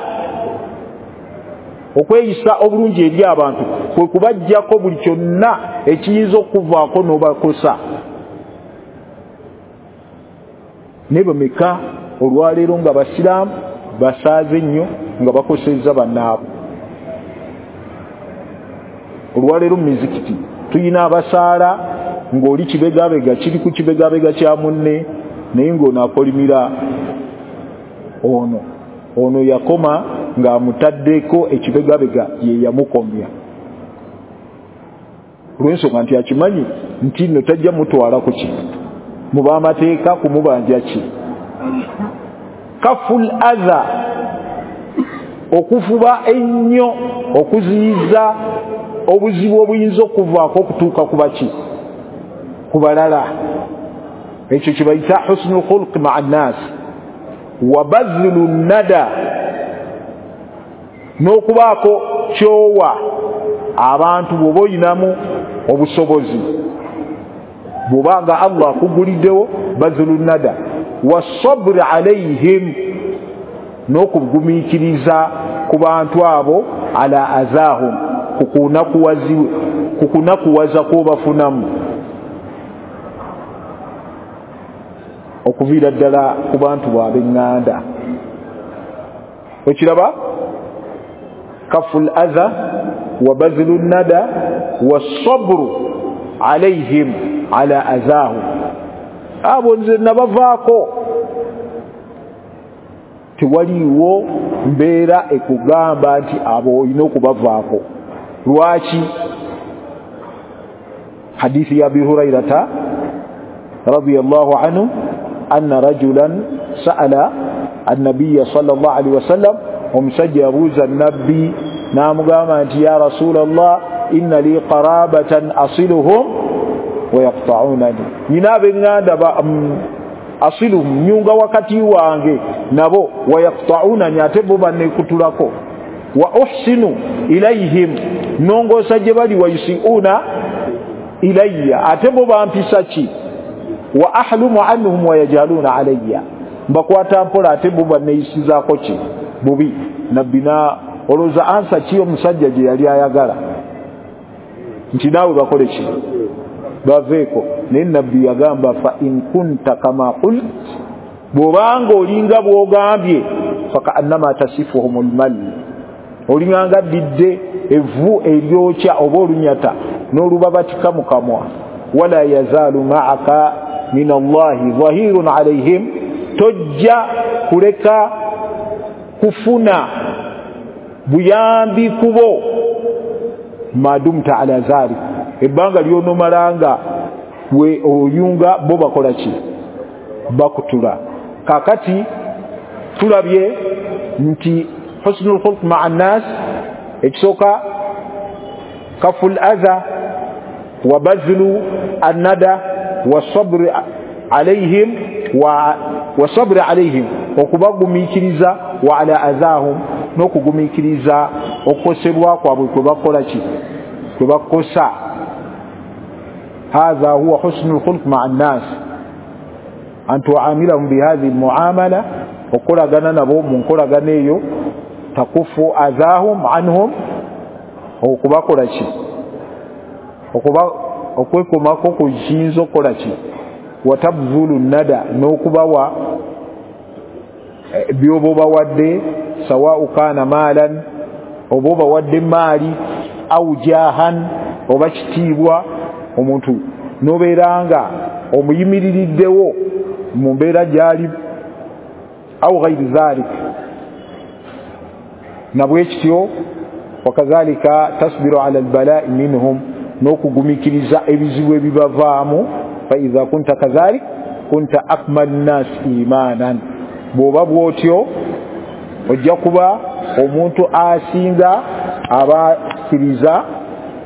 okweyisa obulungi eri abantu kwe kubajjako buli kyonna ekiyinza okuvaako n'obakosa. Ne bameka olwaleero nga basiraamu basaaze nnyo nga bakosezza bannaabo. Olwaleero mu mizikiti tuyina abasaala ng'oli kibegabega kiri ku kibegabega kya munne, naye ng'ono akolimira ono ono yakoma ng'amutaddeko ekibegabega ye yamukomya, olw'ensonga nti akimanyi nti nno tajja mutwala ku ki mu b'amateeka kumubanja ki. Kaful adha, okufuba ennyo okuziyiza obuzibu obuyinza okuvaako okutuuka ku baki ku balala, ekyo kibayita husnul khulq ma'a an-nas. Wa badhlu nada, n'okubaako kyowa abantu bw'oba oyinamu obusobozi, bw'obanga Allah akuguliddewo, badhlu nada. Wa sabri alayhim, n'okugumiikiriza ku bantu abo, ala azahum, kukunakuwaza kw'obafunamu, okuviira ddala ku bantu b'ab'eŋŋanda. Okiraba? Kaful adha wa badhlu nada wa sabru alayhim ala azahum. Abo nze nabavaako, tewaliiwo mbeera ekugamba nti abo olina okubavaako. Lwaki? Hadithi ya Abi Hurairata radiyallahu anhu anna rajulan sa'ala an-nabiyya sallallahu alayhi wasallam, omusajja yabuuza nabbi n'amugamba nti ya Rasulallah, inna li qarabatan asiluhum wa yaqta'unani, nina ab'eŋŋanda ba um, asiluhum nyunga wakati wange nabo, wa yaqta'unani ate bo banneekutulako, wa uhsinu ilayhim nongoosa gye bali, wa yusi'una ilayya ate bo bampisa ki, wa ahlumu anhum wa yajaluna alayya mbakwata mpola ate bo banneeyisizaako ki bubi. Nabbi na olowooza ansa ki omusajja gye yali ayagala nti naawe bakole ki, baveeko. Naye nabbi yagamba fa in kunta kama qult, bw'obanga olinga bw'ogambye, faka annama tasifuhum almal, olinganga ddidde evvu eryokya oba olunyata n'olubabatika mu kamwa. Wala yazaalu ma'aka min Allahi dhahirun alayhim, tojja kuleka kufuna buyambi kubo madumta ala zalik, ebbanga lyonomalanga we oyunga bo bakola ki, bakutula. Kakati tulabye nti husnul khulq ma'a an-nas, ekisooka kaful adha wa badhlu an-nada wa sabr alayhim wa wa sabr alayhim, okubagumiikiriza, wa ala azahum, n'okugumiikiriza okukosebwa kwabwe kwe bakola ki, kwe bakosa. Hadha huwa husnul khulq ma'a an-nas, an tu'amilahum bihadhihi al-mu'amala, okolagana nabo mu nkolagana eyo, takufu azahum anhum, okubakola ki, okuba okwekomako ku kiyinza okukola ki, watabdhulu nada, n'okubawa byoba obawadde, sawa'u kana maalan, oba obawadde maali, au jahan, oba kitiibwa, omuntu n'obeeranga omuyimiririddewo mu mbeera gyali, au ghayri dhalik, nabwe kityo. Wakadhalika tasbiru ala albalaa'i minhum, n'okugumikiriza ebizibu ebibavaamu. Fa idha kunta kadhalik kunta akmal nas imanan, bw'oba bw'otyo ojja kuba omuntu asinga abakkiriza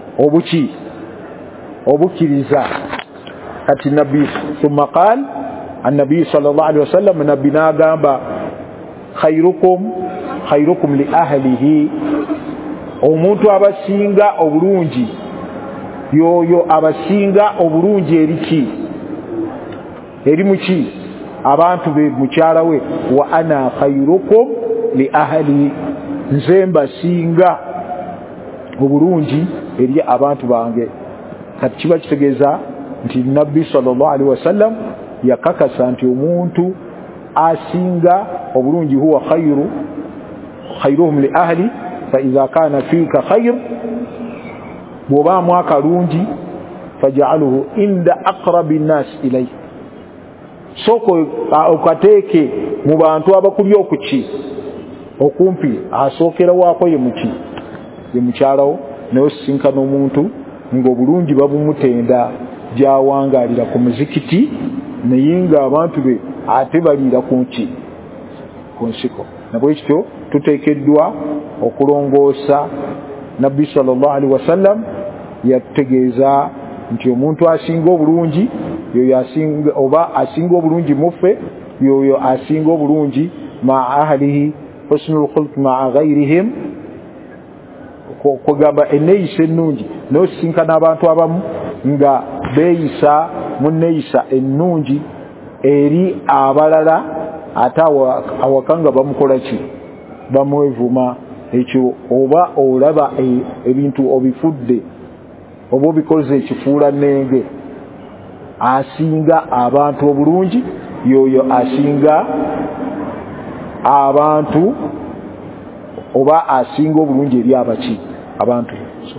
obuki, obukkiriza. Kati nabbi thumma qaal النبي صلى الله عليه وسلم نبينا غامبا خيركم خيركم لأهله omuntu abasinga obulungi yoyo abasinga obulungi eriki eri muki abantu be mukyala we wa ana khairukum li ahli nze mbasinga obulungi eri abantu bange kati kiba kitegeeza nti nabbi sallallahu alaihi wasallam yakakasa nti omuntu asinga obulungi huwa khairu khairuhum li ahli fa idha kana fika khair boba mwaka lungi faj'aluhu inda aqrabi nas ilayhi soko okateke mu bantu abakuli okuki okumpi asokera wako ye muki ye mukyalawo nayo sinkana omuntu ng'obulungi babumutenda jawangalira ku muzikiti nayinga abantu be ate balira ku nki ku nsiko nabwe kityo tuteekeddwa okulongoosa nabbi sallallahu alaihi wasallam yategeeza nti omuntu asinga obulungi yoyo asinga oba asinga obulungi muffe yoyo asinga obulungi ma ahlihi husnul khulq ma ghayrihim kugamba eneyisa ennungi n'osinkana abantu abamu nga beeyisa mu neyisa ennungi eri abalala ate awakanga bamukola ki bamwevuma ekyo oba olaba ebintu obifudde oba obikoze ekifuula nnenge asinga abantu obulungi yoyo asinga abantu oba asinga obulungi eri abaki abantu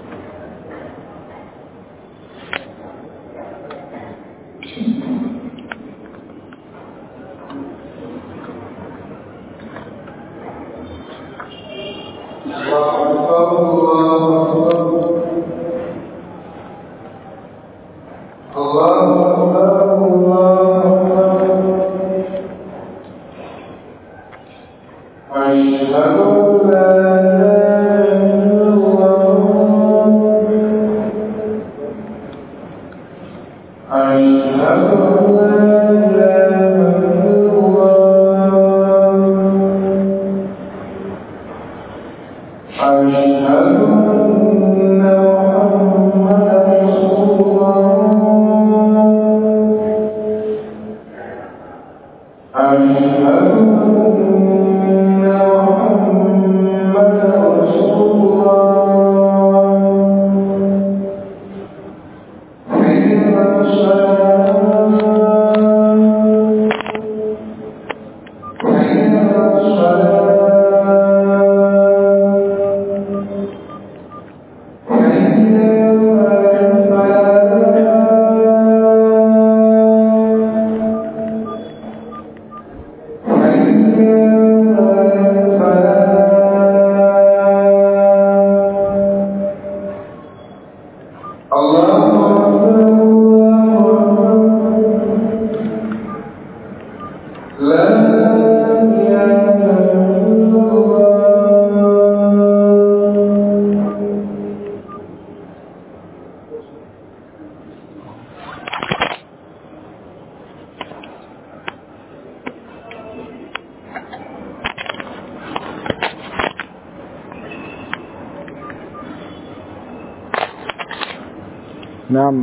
نعم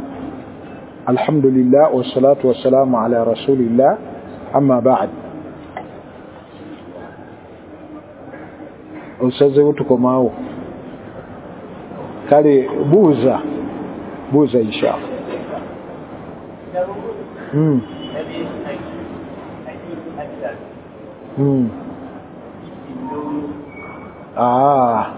الحمد لله والصلاة والسلام على رسول الله أما بعد أستاذتكم أو كالي بوزة بوزة إن شاء الله امم آه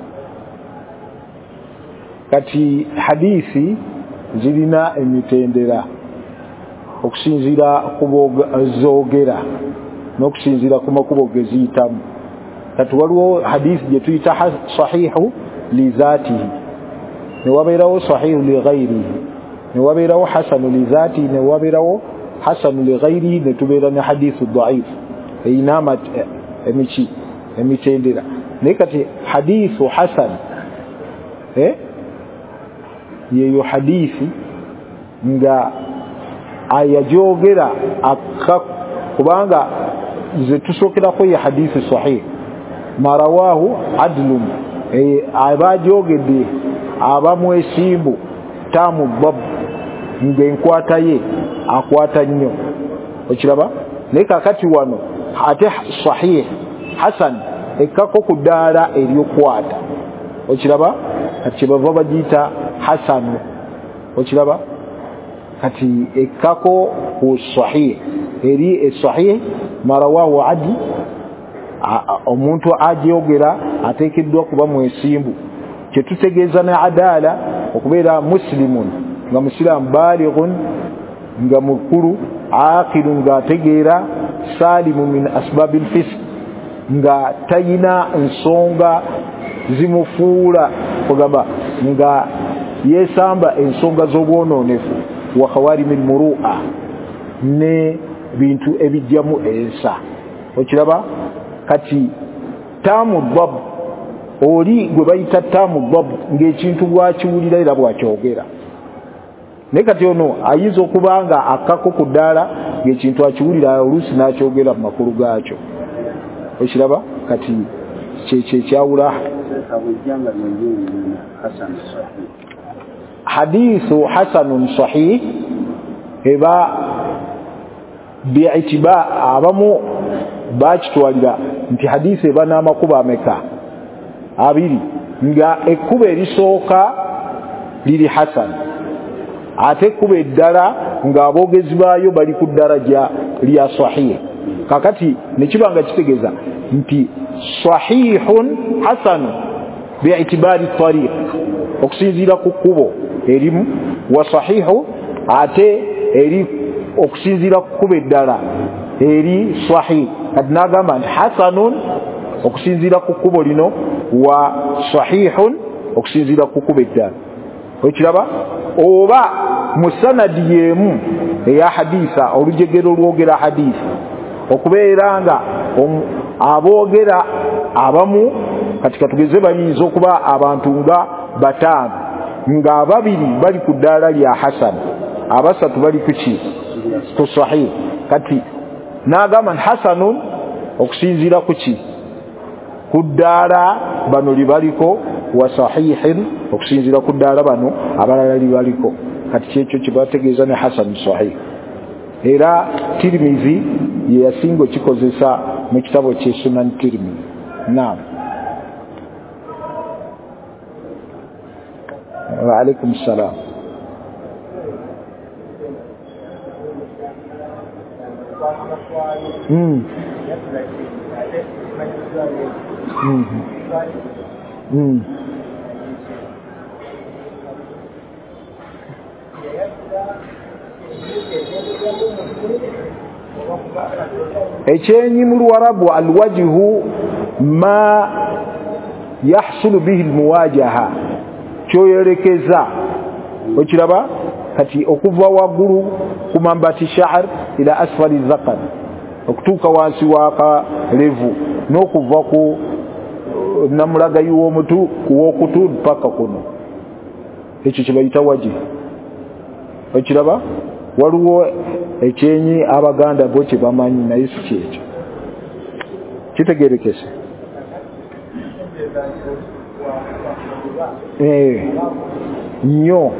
kati hadithi zilina emitendera okusinzira kubozoogera n'okusinzira ku makubo geziyitamu kati waliwo hadithi gye tuyita sahihu li zaatihi ne wabeerawo sahihu li ghayrihi ne wabeerawo hasanu li zaatihi ne wabeerawo hasanu li ghayrihi ne tubeera ne hadithu dhaif eyina emiki emitendera naye kati hadithu hasan eh yeyo hadithi nga ayajogera kubanga ze tusokerako ya hadisi sahih marawahu adlun e abajogede abamwesimbu tamu bab ngenkwata ye akwata nnyo okiraba ne kakati wano ate sahih hasan ekako kudala eriyokwata okiraba kati bava bagita hasan okiraba kati ekako ku sahih eri esahih marawahu adi omuntu ajogera atekeddwa kuba mwesimbu kyetutegeeza ne adala okubeera muslimun nga muslim balighun nga mukuru aqilun nga ategeera salimu min asbabil fisq nga tayina ensonga zimufuula kugamba nga yesamba ensonga z'obwononefu wa khawarimil muru'a ne bintu ebijjamu ensa okiraba kati tamu bab oli gwe bayita tamu bab ng'ekintu bwakiwulira era bwakyogera ne kati ono ayinza okuba nga akako ku ddaala ng'ekintu akiwulira oluusi n'akyogera mu makulu gaakyo okiraba kati kyekyawula hadithu hasanun sahih eba bi'itiba abamu bakitwalira nti hadisi eba n'amakuba ameka abiri nga ekkuba erisooka liri hasan ate ekkuba eddala nga aboogezi baayo bali ku ddaraja lya sahih kakati nekiba nga kitegeeza nti sahihun hasanun bi'itibari tariq okusinziira ku kkubo erimu wa sahihu ate eri okusinziira ku kkubo eddala eri sahih kati n'agamba nti hasanun okusinziira ku kkubo lino wa sahihun okusinziira ku kkubo eddala okiraba oba mu sanadi y'emu eya hadisa olujegero lwogera hadisi okubeera nga aboogera abamu kati katugeze bayinza okuba abantu nga bataano nga ababiri bali ku ddaala lya hasan abasatu bali ku ki ku sahih kati n'agamba hasanun okusinziira ku ki ku ddaala bano libaliko wa sahihin okusinziira ku ddaala bano abalala libaliko kati kyekyo kibategeeza ne hasan sahih era Tirmizi ye yasinga kikozesa mu kitabo kye Sunan Tirmizi. Naam. Wa alaikum salam. Mm. Mm. Mm. ekyenyi mu Luwarabu alwajhu ma yahsulu bihi almuwajaha kyoyerekeza okiraba kati okuva waggulu ku mambati sha'r ila asfali dhaqan okutuuka wansi waka levu n'okuva ku namulaga y'omutu kuwokutu paka kuno ekyo kibayita waji okiraba waliwo ekyenyi abaganda bo kye bamanyi naye si kyekyo kitegerekese eh nnyo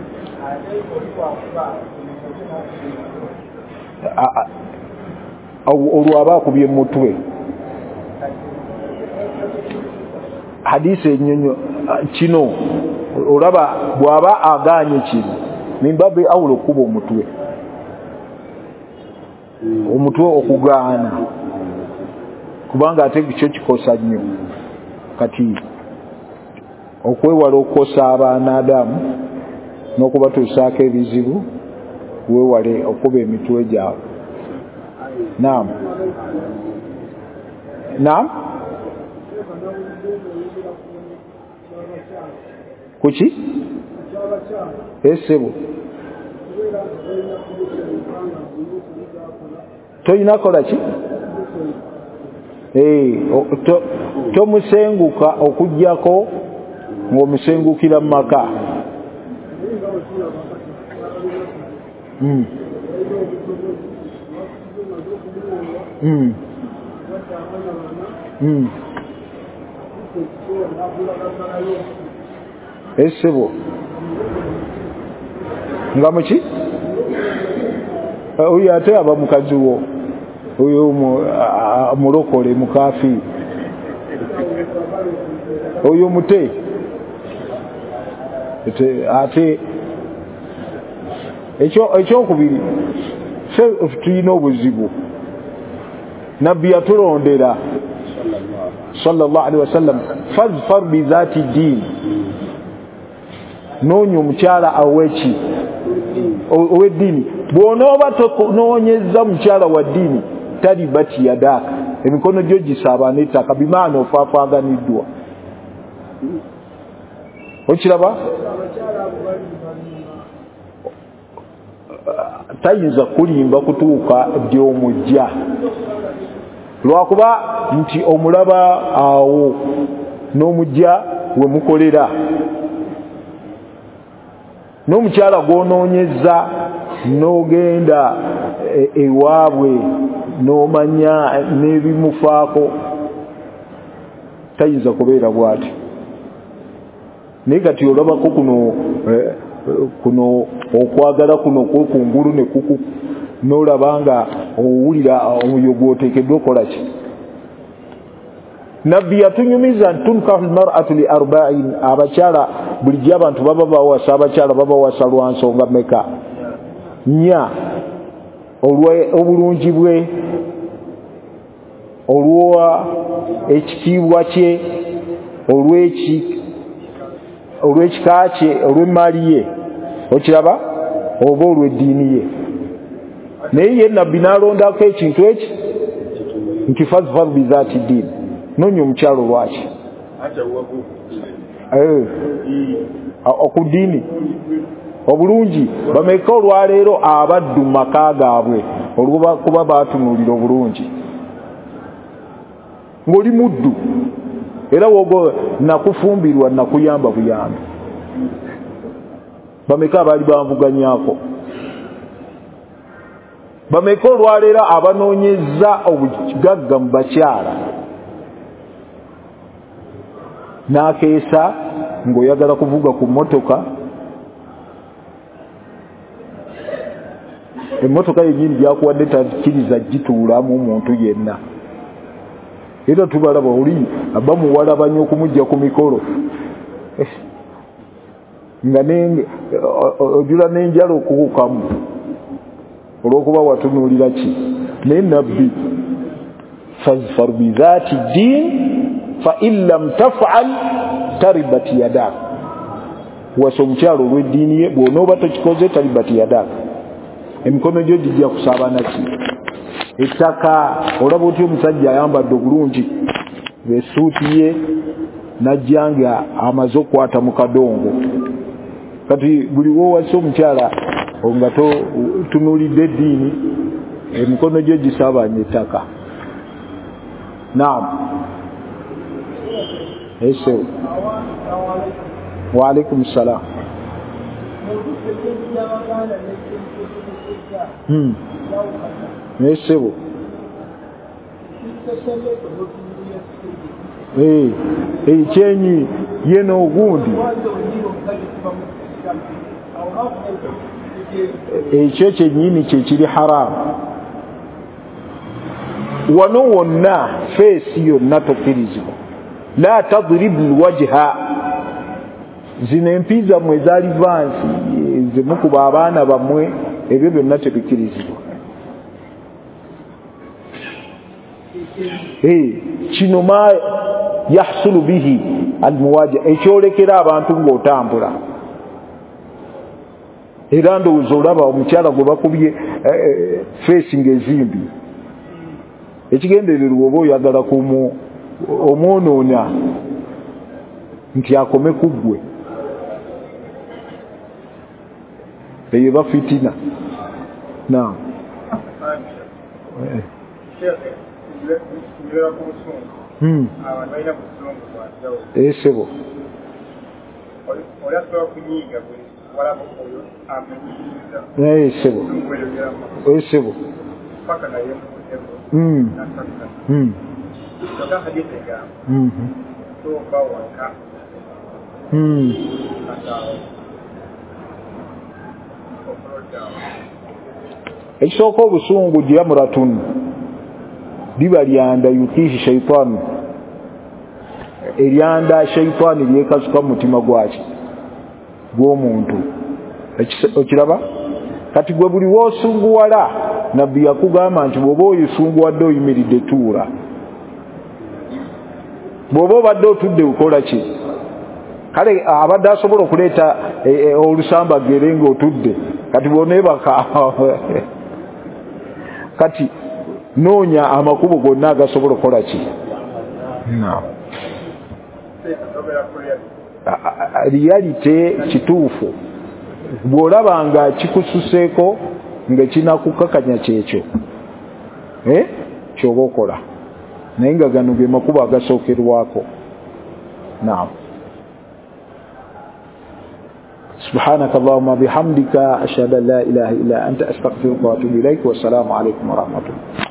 olwaba akubye mutwe hadisi ennyonyo kino olaba bw'aba aganye kino mimbabe awulo kuba omutwe omutwe okugaana kubanga ate kyo kikosa nnyo kati okwewala okukosa abaana Adamu n'okubatuusaako ebizibu weewale okuba emitwe gyabwe. Naam. Naam. Kuki? Esebo. Toyina kola ki? Eh, to tomusenguka okujjako ng'omusengukira mu maka. Mm. mm mm esebo ngamuki oyo ate aba mukazi wo oyo mulokole mukafi oyo mute ate ekyo ekyokubiri tulina obuzibu nabbi yatulondera sallallahu alaihi wasallam fazfar bi zati din noonya omukyala aweeki ow'eddiini bw'onooba tonoonyezza mukyala wa ddiini talibati yadaaka emikono gyo gisaaba n'ettaka bimaana ofaafaaganiddwa okiraba tayinza kulimba kutuuka gy'omujja lwakuba nti omulaba awo n'omujja we mukolera n'omukyala gw'onoonyezza n'ogenda ewaabwe n'omanya n'ebimufaako tayinza kubeera bw'ati naye kati olabako kuno kuno okwagala kuno kwekungulu ne kuku n'olaba nga owulira oyo gw'oteekeddwa okola ki nabbi yatunyumiza tunkahu lmar'atu li arba'in abakyala bulijjo abantu baba bawasa abakyala baba wasa lwa nsonga meka nnya olw'obulungi bwe olwa ekitiibwa kye olw'eki olw'ekika kye olw'emmaali ye okiraba oba olw'eddiini ye naye ye nabbi n'alondako ekintu eki nti fazfar bizaati ddiini noonya omukyalo lwaki okuddiini obulungi bameka olwaleero abaddu mu maka gaabwe olw'okuba baatunuulira obulungi ng'oli muddu era wogo nakufumbirwa nakuyamba buyambi bameka abaali banvuganyaako bameka olwaleero abanoonyeza obugagga mu bakyala n'akeesa ng'oyagala kuvuga ku mmotoka emmotoka yennyini gyakuwadde takkiriza gituulamu omuntu yenna era tubalaba oli aba muwalabanya okumujja ku mikolo nga ojula n'enjala okukukamu olw'okuba watunuulira ki naye nabbi fazfar bizaati ddiin fa in lam taf'al taribat yadak wasa omukyalo olw'eddiini ye bw'onooba tokikoze taribat yadak emikono gyo gijja kusaabana ki ettaka olaba otya omusajja ayambadde obulungi esuuti ye najja nga amaze okukwata mu kadongo kati buli woowasa omukyala nga tunuulidde eddiini emikono gyo gisaabanya ettaka naam esewo waalaikum salaam hmm nesebo eh eh chenyi yeno ogundi ekyo kyennyini kyekiri haramu wano wonna feesi yonna tokkirizibwa la tadribu lwajha zino empiza mwe zaali vansi zimukuba abaana bammwe ebyo byonna tebikkirizibwa eh kino ma yahsulu bihi almuwaja ekyolekera abantu ng'otambula era ndowooza olaba omukyala gwe bakubye feesi ng'ezimbi ekigendererwa oba oyagala kumu omwonoona nti akome ku ggwe eyo eba fitina naam hmm esebo esebo esebo mm mm to ka hadisi ga mm to ba wanka mm ekisooka obusungu diyamuratun liba lyanda yutihi shaitaani eryanda shaitaani lyekasuka mu mutima gwaki gw'omuntu okiraba kati gwe buli woosunguwala nabbi yakugamba nti bw'oba oyisunguwadde oyimiridde tuula bw'oba obadde otudde ukola ki kale abadde asobola okuleeta olusambagere ng'otudde kati bw'oneebaka kati noonya amakubo gonna agasobola okukola ki realite kituufu bw'olaba nga kikususeeko nga kinakukakanya kyekyo eh kyoba okola naye nga gano ge makubo agasookerwako naam سبحانك اللهم وبحمدك أشهد أن لا إله إلا أنت أستغفرك وأتوب إليك والسلام عليكم ورحمة الله